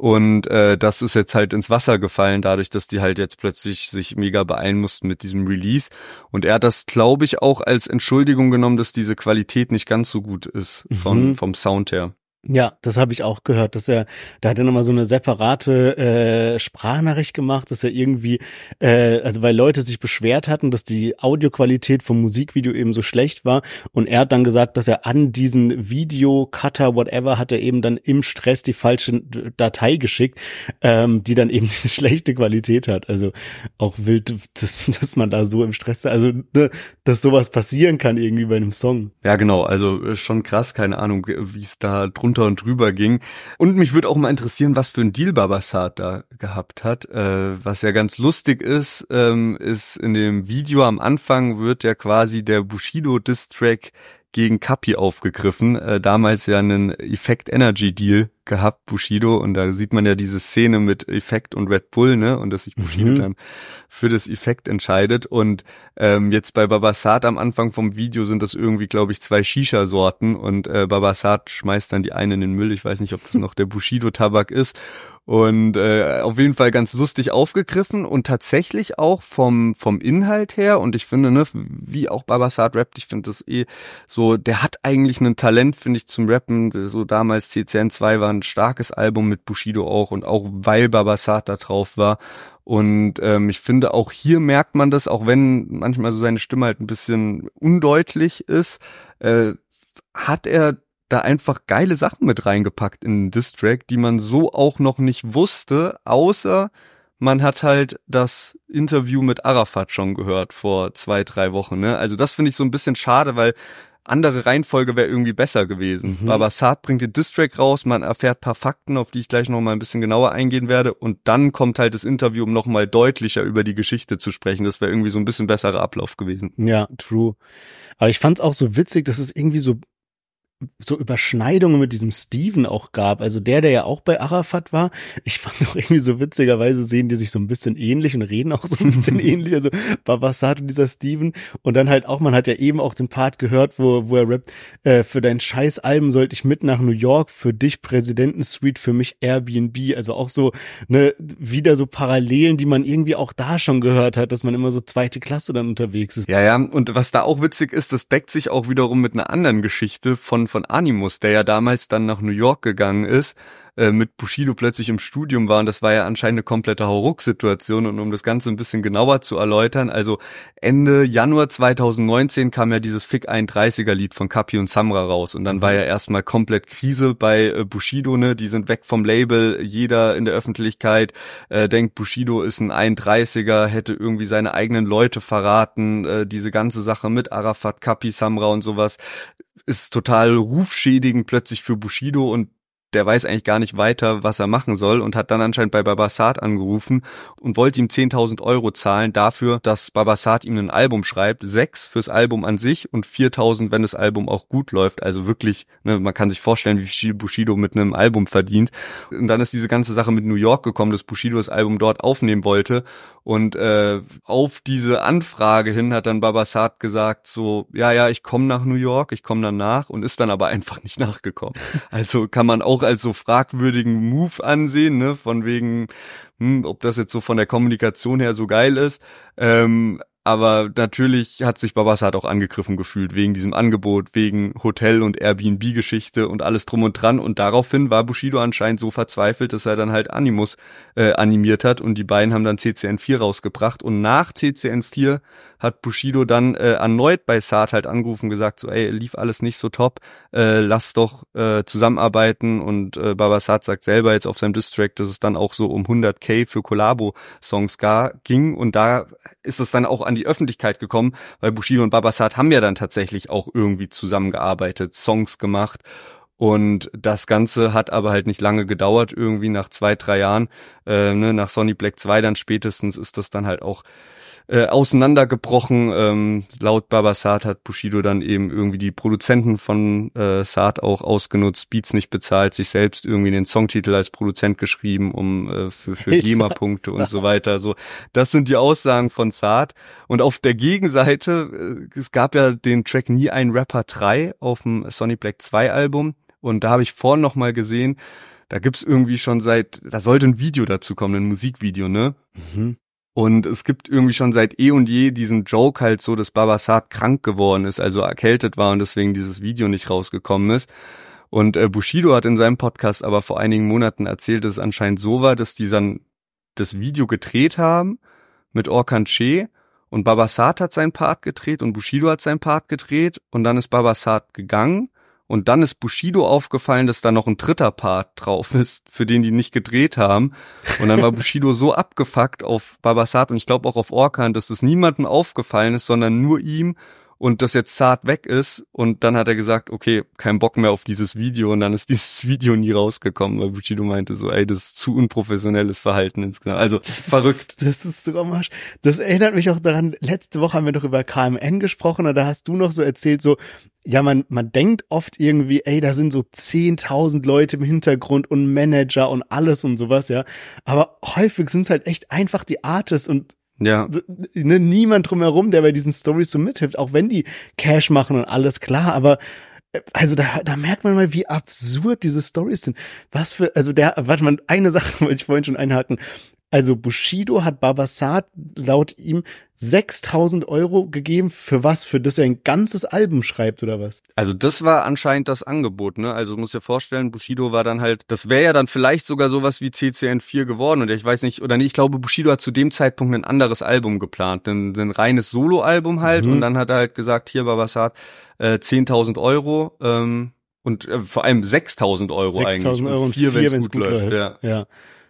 Und äh, das ist jetzt halt ins Wasser gefallen, dadurch, dass die halt jetzt plötzlich sich mega beeilen mussten mit diesem Release. Und er hat das, glaube ich, auch als Entschuldigung genommen, dass diese Qualität nicht ganz so gut ist vom, Mhm. vom Sound her. Ja, das habe ich auch gehört, dass er, da hat er nochmal so eine separate äh, Sprachnachricht gemacht, dass er irgendwie, äh, also weil Leute sich beschwert hatten, dass die Audioqualität vom Musikvideo eben so schlecht war und er hat dann gesagt, dass er an diesen Videocutter, whatever, hat er eben dann im Stress die falsche Datei geschickt, ähm, die dann eben diese schlechte Qualität hat. Also auch wild, dass, dass man da so im Stress, also ne, dass sowas passieren kann irgendwie bei einem Song. Ja, genau, also schon krass, keine Ahnung, wie es da drunter und drüber ging. Und mich würde auch mal interessieren, was für ein Deal Babasat da gehabt hat. Äh, was ja ganz lustig ist, ähm, ist in dem Video am Anfang wird ja quasi der Bushido-Diss-Track gegen Kapi aufgegriffen. Äh, damals ja einen Effect Energy Deal gehabt, Bushido, und da sieht man ja diese Szene mit Effect und Red Bull, ne, und dass sich Bushido Mhm. dann für das Effect entscheidet. Und ähm, jetzt bei Babasat am Anfang vom Video sind das irgendwie, glaube ich, zwei Shisha-Sorten und äh, Babasat schmeißt dann die eine in den Müll. Ich weiß nicht, ob das noch der Bushido-Tabak ist. Und äh, auf jeden Fall ganz lustig aufgegriffen und tatsächlich auch vom vom Inhalt her, und ich finde, ne, wie auch Babasat rappt, ich finde das eh so, der hat eigentlich ein Talent, finde ich, zum Rappen. So damals C C N zwei war ein starkes Album mit Bushido auch, und auch weil Babasat da drauf war. Und ähm, ich finde, auch hier merkt man das, auch wenn manchmal so seine Stimme halt ein bisschen undeutlich ist, äh, hat er da einfach geile Sachen mit reingepackt in den Diss-Track, die man so auch noch nicht wusste, außer man hat halt das Interview mit Arafat schon gehört vor zwei, drei Wochen, ne? Also das finde ich so ein bisschen schade, weil andere Reihenfolge wäre irgendwie besser gewesen. Mhm. Babasat bringt den Diss-Track raus, man erfährt paar Fakten, auf die ich gleich noch mal ein bisschen genauer eingehen werde, und dann kommt halt das Interview, um noch mal deutlicher über die Geschichte zu sprechen. Das wäre irgendwie so ein bisschen besserer Ablauf gewesen. Ja, true. Aber ich fand es auch so witzig, dass es irgendwie so so Überschneidungen mit diesem Steven auch gab. Also der, der ja auch bei Arafat war. Ich fand auch irgendwie so witzigerweise sehen die sich so ein bisschen ähnlich und reden auch so ein bisschen ähnlich. Also Babasat und dieser Steven. Und dann halt auch, man hat ja eben auch den Part gehört, wo, wo er rappt, äh, für dein scheiß Album sollte ich mit nach New York, für dich Präsidentensuite, für mich Airbnb. Also auch so, ne, wieder so Parallelen, die man irgendwie auch da schon gehört hat, dass man immer so zweite Klasse dann unterwegs ist. Ja, ja, und was da auch witzig ist, das deckt sich auch wiederum mit einer anderen Geschichte von von Animus, der ja damals dann nach New York gegangen ist, äh, mit Bushido plötzlich im Studium war, und das war ja anscheinend eine komplette Hauruck-Situation. Und um das Ganze ein bisschen genauer zu erläutern, also Ende Januar zweitausendneunzehn kam ja dieses Fick einunddreißiger Lied von Kapi und Samra raus, und dann war ja erstmal komplett Krise bei äh, Bushido, ne, die sind weg vom Label, jeder in der Öffentlichkeit äh, denkt, Bushido ist ein einunddreißiger, hätte irgendwie seine eigenen Leute verraten, äh, diese ganze Sache mit Arafat, Kapi, Samra und sowas ist total rufschädigend plötzlich für Bushido, und der weiß eigentlich gar nicht weiter, was er machen soll, und hat dann anscheinend bei Babasat angerufen und wollte ihm zehntausend Euro zahlen dafür, dass Babasat ihm ein Album schreibt, sechs fürs Album an sich und viertausend, wenn das Album auch gut läuft. Also wirklich, ne, man kann sich vorstellen, wie viel Bushido mit einem Album verdient. Und dann ist diese ganze Sache mit New York gekommen, dass Bushido das Album dort aufnehmen wollte, und äh, auf diese Anfrage hin hat dann Babasat gesagt so, ja, ja, ich komme nach New York, ich komme dann nach, und ist dann aber einfach nicht nachgekommen. Also kann man auch als so fragwürdigen Move ansehen, ne, von wegen, hm, ob das jetzt so von der Kommunikation her so geil ist. Ähm, aber natürlich hat sich Babasat auch angegriffen gefühlt wegen diesem Angebot, wegen Hotel- und Airbnb-Geschichte und alles drum und dran. Und daraufhin war Bushido anscheinend so verzweifelt, dass er dann halt Animus äh, animiert hat, und die beiden haben dann C C N vier rausgebracht. Und nach C C N vier hat Bushido dann äh, erneut bei Saad halt angerufen und gesagt, so, ey, lief alles nicht so top, äh, lass doch äh, zusammenarbeiten. Und äh, Babasat sagt selber jetzt auf seinem Diss-Track, dass es dann auch so um hunderttausend für Collabo-Songs gar ging. Und da ist es dann auch an die Öffentlichkeit gekommen, weil Bushido und Babasat haben ja dann tatsächlich auch irgendwie zusammengearbeitet, Songs gemacht. Und das Ganze hat aber halt nicht lange gedauert, irgendwie nach zwei, drei Jahren, äh, ne, nach Sonny Black zwei dann spätestens ist das dann halt auch äh, auseinandergebrochen. Ähm, laut Babasat hat Bushido dann eben irgendwie die Produzenten von äh, Saad auch ausgenutzt, Beats nicht bezahlt, sich selbst irgendwie den Songtitel als Produzent geschrieben, um äh, für für GEMA-Punkte und so weiter. So, das sind die Aussagen von Saad. Und auf der Gegenseite, äh, es gab ja den Track Nie ein Rapper drei auf dem Sonny Black zwei Album. Und da habe ich vorhin noch mal gesehen, da gibt's irgendwie schon seit, da sollte ein Video dazu kommen, ein Musikvideo, ne? Mhm. Und es gibt irgendwie schon seit eh und je diesen Joke halt so, dass Babasat krank geworden ist, also erkältet war und deswegen dieses Video nicht rausgekommen ist. Und äh, Bushido hat in seinem Podcast aber vor einigen Monaten erzählt, dass es anscheinend so war, dass die dann das Video gedreht haben mit Orkan Che und Babasat hat seinen Part gedreht und Bushido hat seinen Part gedreht und dann ist Babasat gegangen. Und dann ist Bushido aufgefallen, dass da noch ein dritter Part drauf ist, für den die nicht gedreht haben. Und dann war Bushido so abgefuckt auf Babasat und ich glaube auch auf Orkan, dass das niemandem aufgefallen ist, sondern nur ihm und das jetzt zart weg ist. Und dann hat er gesagt, okay, kein Bock mehr auf dieses Video. Und dann ist dieses Video nie rausgekommen, weil Bushido meinte so, ey, das ist zu unprofessionelles Verhalten insgesamt. Also das verrückt. Ist, das ist sogar Marsch. Das erinnert mich auch daran, letzte Woche haben wir doch über K M N gesprochen und da hast du noch so erzählt, so, ja, man, man denkt oft irgendwie, ey, da sind so zehntausend Leute im Hintergrund und Manager und alles und sowas, ja. Aber häufig sind es halt echt einfach die Artists und ja. ne, niemand drumherum, der bei diesen Stories so mithilft, auch wenn die Cash machen und alles klar, aber also da, da merkt man mal, wie absurd diese Stories sind. Was für, also der, warte mal, eine Sache wollte ich vorhin schon einhaken. Also Bushido hat Babasat laut ihm sechstausend Euro gegeben, für was? Für das er ein ganzes Album schreibt oder was? Also das war anscheinend das Angebot, ne? Also muss dir vorstellen, Bushido war dann halt, das wäre ja dann vielleicht sogar sowas wie C C N vier geworden und ich weiß nicht, oder nee, ich glaube Bushido hat zu dem Zeitpunkt ein anderes Album geplant, ein, ein reines Solo-Album halt mhm. und dann hat er halt gesagt, hier Babasat, äh, zehntausend Euro ähm, und äh, vor allem sechstausend Euro eigentlich. sechstausend Euro und vier, vier, wenn's wenn es gut, gut läuft. läuft. Ja. ja.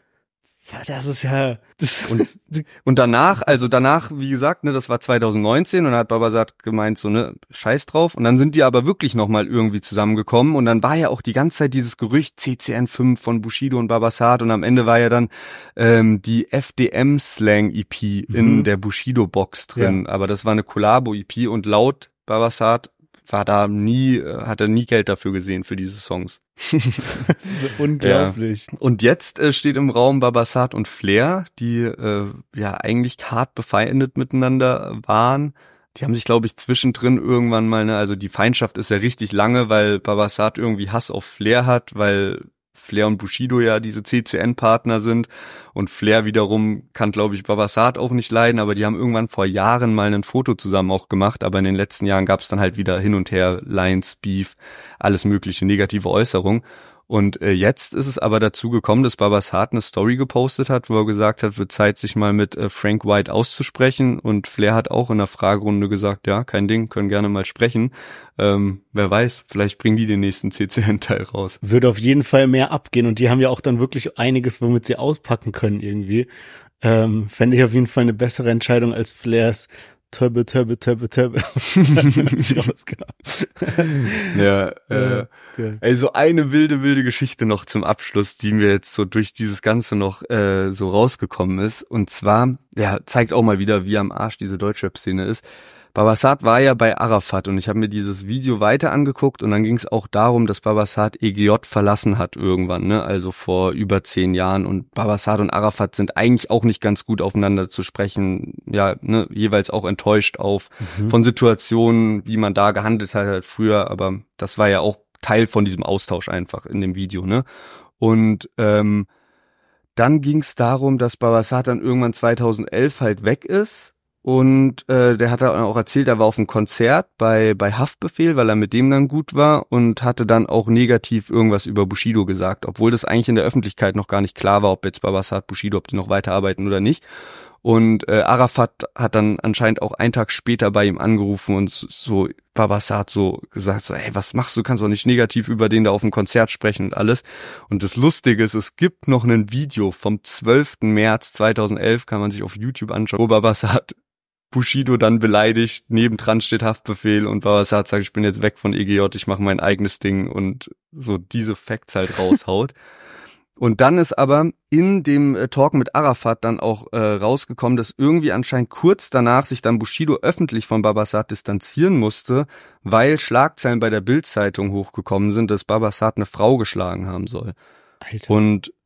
Das ist ja... Das und, und danach, also danach, wie gesagt, ne, das war zwanzig neunzehn und dann hat Babasat gemeint, so, ne, scheiß drauf. Und dann sind die aber wirklich nochmal irgendwie zusammengekommen und dann war ja auch die ganze Zeit dieses Gerücht C C N fünf von Bushido und Babasat und am Ende war ja dann ähm, die F D M-Slang-E P mhm. in der Bushido-Box drin. Ja. Aber das war eine Collabo-E P und laut Babasat war da nie, hat er nie Geld dafür gesehen für diese Songs. Das ist unglaublich. Ja. Und jetzt äh, steht im Raum Babasat und Flair, die äh, ja eigentlich hart befeindet miteinander waren. Die haben sich, glaube ich, zwischendrin irgendwann mal, ne, also die Feindschaft ist ja richtig lange, weil Babasat irgendwie Hass auf Flair hat, weil Flair und Bushido ja diese C C N-Partner sind und Flair wiederum kann, glaube ich, Babasat auch nicht leiden, aber die haben irgendwann vor Jahren mal ein Foto zusammen auch gemacht, aber in den letzten Jahren gab es dann halt wieder hin und her, Lines, Beef, alles mögliche, negative Äußerung. Und äh, jetzt ist es aber dazu gekommen, dass Babasat eine Story gepostet hat, wo er gesagt hat, wird Zeit, sich mal mit äh, Frank White auszusprechen. Und Flair hat auch in der Fragerunde gesagt, ja, kein Ding, können gerne mal sprechen. Ähm, wer weiß, vielleicht bringen die den nächsten C C N-Teil raus. Würde auf jeden Fall mehr abgehen. Und die haben ja auch dann wirklich einiges, womit sie auspacken können irgendwie. Ähm, fände ich auf jeden Fall eine bessere Entscheidung als Flairs Töbe, Töbe, Töbe, Töbe. Ja, äh, okay. Ey, so eine wilde, wilde Geschichte noch zum Abschluss, die mir jetzt so durch dieses Ganze noch äh, so rausgekommen ist. Und zwar, ja, zeigt auch mal wieder, wie am Arsch diese Deutschrap-Szene ist. Babasat war ja bei Arafat und ich habe mir dieses Video weiter angeguckt und dann ging es auch darum, dass Babasat E G J verlassen hat irgendwann, ne, also vor über zehn Jahren und Babasat und Arafat sind eigentlich auch nicht ganz gut aufeinander zu sprechen, ja, ne, jeweils auch enttäuscht auf mhm. von Situationen, wie man da gehandelt hat halt früher, aber das war ja auch Teil von diesem Austausch einfach in dem Video, ne, und ähm, dann ging es darum, dass Babasat dann irgendwann zweitausendelf halt weg ist. Und äh, der hat dann auch erzählt, er war auf einem Konzert bei bei Haftbefehl, weil er mit dem dann gut war und hatte dann auch negativ irgendwas über Bushido gesagt, obwohl das eigentlich in der Öffentlichkeit noch gar nicht klar war, ob jetzt Babasat, Bushido, ob die noch weiterarbeiten oder nicht. Und äh, Arafat hat dann anscheinend auch einen Tag später bei ihm angerufen und so Babasat so gesagt, so, ey, was machst du, kannst doch nicht negativ über den da auf dem Konzert sprechen und alles. Und das Lustige ist, es gibt noch ein Video vom zwölften März zweitausendelf, kann man sich auf YouTube anschauen, wo Babasat Bushido dann beleidigt, nebendran steht Haftbefehl und Babasat sagt, ich bin jetzt weg von E G J, ich mache mein eigenes Ding und so diese Facts halt raushaut. Und dann ist aber in dem äh, Talk mit Arafat dann auch äh, rausgekommen, dass irgendwie anscheinend kurz danach sich dann Bushido öffentlich von Babasat distanzieren musste, weil Schlagzeilen bei der Bild-Zeitung hochgekommen sind, dass Babasat eine Frau geschlagen haben soll. Alter. Und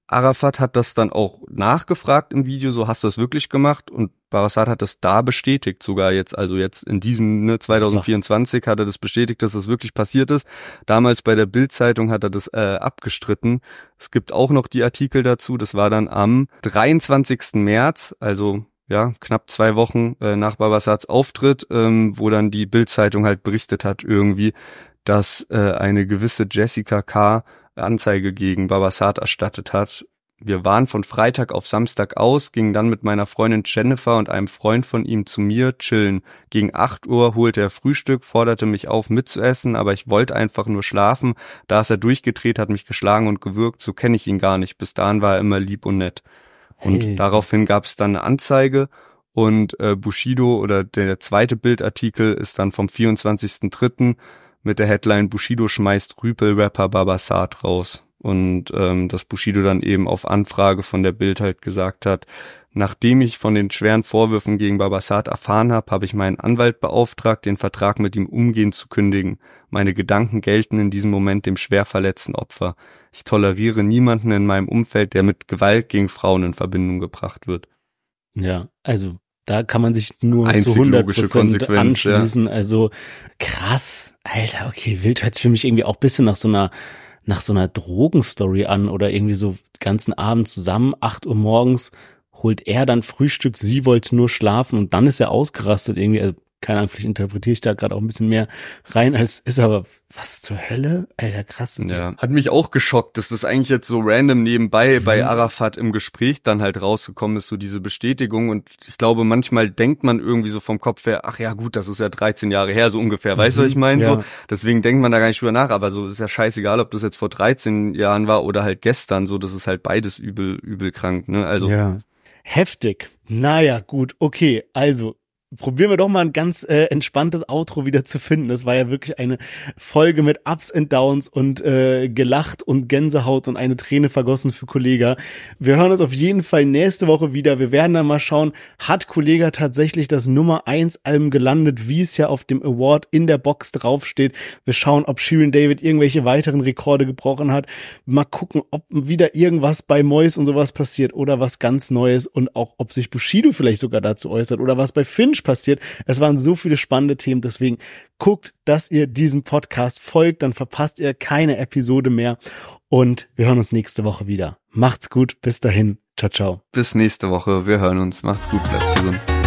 Arafat hat das dann auch nachgefragt im Video, so hast du das wirklich gemacht? Und Barasat hat das da bestätigt, sogar jetzt, also jetzt in diesem ne, zwanzig vierundzwanzig hat er das bestätigt, dass das wirklich passiert ist. Damals bei der Bild-Zeitung hat er das äh, abgestritten. Es gibt auch noch die Artikel dazu, das war dann am dreiundzwanzigsten März, also ja, knapp zwei Wochen äh, nach Barasats Auftritt, ähm, wo dann die Bild-Zeitung halt berichtet hat irgendwie, dass äh, eine gewisse Jessica K. Anzeige gegen Babasat erstattet hat. Wir waren von Freitag auf Samstag aus, gingen dann mit meiner Freundin Jennifer und einem Freund von ihm zu mir chillen. Gegen acht Uhr holte er Frühstück, forderte mich auf mitzuessen, aber ich wollte einfach nur schlafen. Da ist er durchgedreht, hat mich geschlagen und gewürgt, so kenne ich ihn gar nicht. Bis dahin war er immer lieb und nett. Und hey. Daraufhin gab es dann eine Anzeige und äh, Bushido oder der zweite Bildartikel ist dann vom vierundzwanzigsten dritten mit der Headline Bushido schmeißt Rüpel-Rapper Babasat raus. Und ähm, dass Bushido dann eben auf Anfrage von der Bild halt gesagt hat, nachdem ich von den schweren Vorwürfen gegen Babasat erfahren habe, habe ich meinen Anwalt beauftragt, den Vertrag mit ihm umgehend zu kündigen. Meine Gedanken gelten in diesem Moment dem schwer verletzten Opfer. Ich toleriere niemanden in meinem Umfeld, der mit Gewalt gegen Frauen in Verbindung gebracht wird. Ja, also da kann man sich nur Einzig zu hundert Prozent anschließen. Ja. Also krass. Alter, okay, wild hört sich für mich irgendwie auch ein bisschen nach so einer nach so einer Drogenstory an oder irgendwie so ganzen Abend zusammen, acht Uhr morgens holt er dann Frühstück, sie wollte nur schlafen und dann ist er ausgerastet irgendwie, also keine Ahnung, vielleicht interpretiere ich da gerade auch ein bisschen mehr rein, als ist, aber was zur Hölle? Alter, krass. Ja, hat mich auch geschockt, dass das eigentlich jetzt so random nebenbei mhm. bei Arafat im Gespräch dann halt rausgekommen ist, so diese Bestätigung und ich glaube, manchmal denkt man irgendwie so vom Kopf her, ach ja gut, das ist ja dreizehn Jahre her, so ungefähr, weißt du, mhm. was ich meine? Ja. So, deswegen denkt man da gar nicht drüber nach, aber so ist ja scheißegal, ob das jetzt vor dreizehn Jahren war oder halt gestern, so, das ist halt beides übel, übel krank, ne, also. Ja. Heftig. Naja, gut, okay, also probieren wir doch mal ein ganz äh, entspanntes Outro wieder zu finden. Das war ja wirklich eine Folge mit Ups and Downs und äh, gelacht und Gänsehaut und eine Träne vergossen für Kollega. Wir hören uns auf jeden Fall nächste Woche wieder. Wir werden dann mal schauen, hat Kollega tatsächlich das Nummer eins Album gelandet, wie es ja auf dem Award in der Box draufsteht. Wir schauen, ob Shirin David irgendwelche weiteren Rekorde gebrochen hat. Mal gucken, ob wieder irgendwas bei Mois und sowas passiert oder was ganz Neues und auch, ob sich Bushido vielleicht sogar dazu äußert oder was bei Finch passiert. Es waren so viele spannende Themen, deswegen guckt, dass ihr diesem Podcast folgt, dann verpasst ihr keine Episode mehr und wir hören uns nächste Woche wieder. Macht's gut, bis dahin, ciao, ciao. Bis nächste Woche, wir hören uns, macht's gut, bleibt gesund.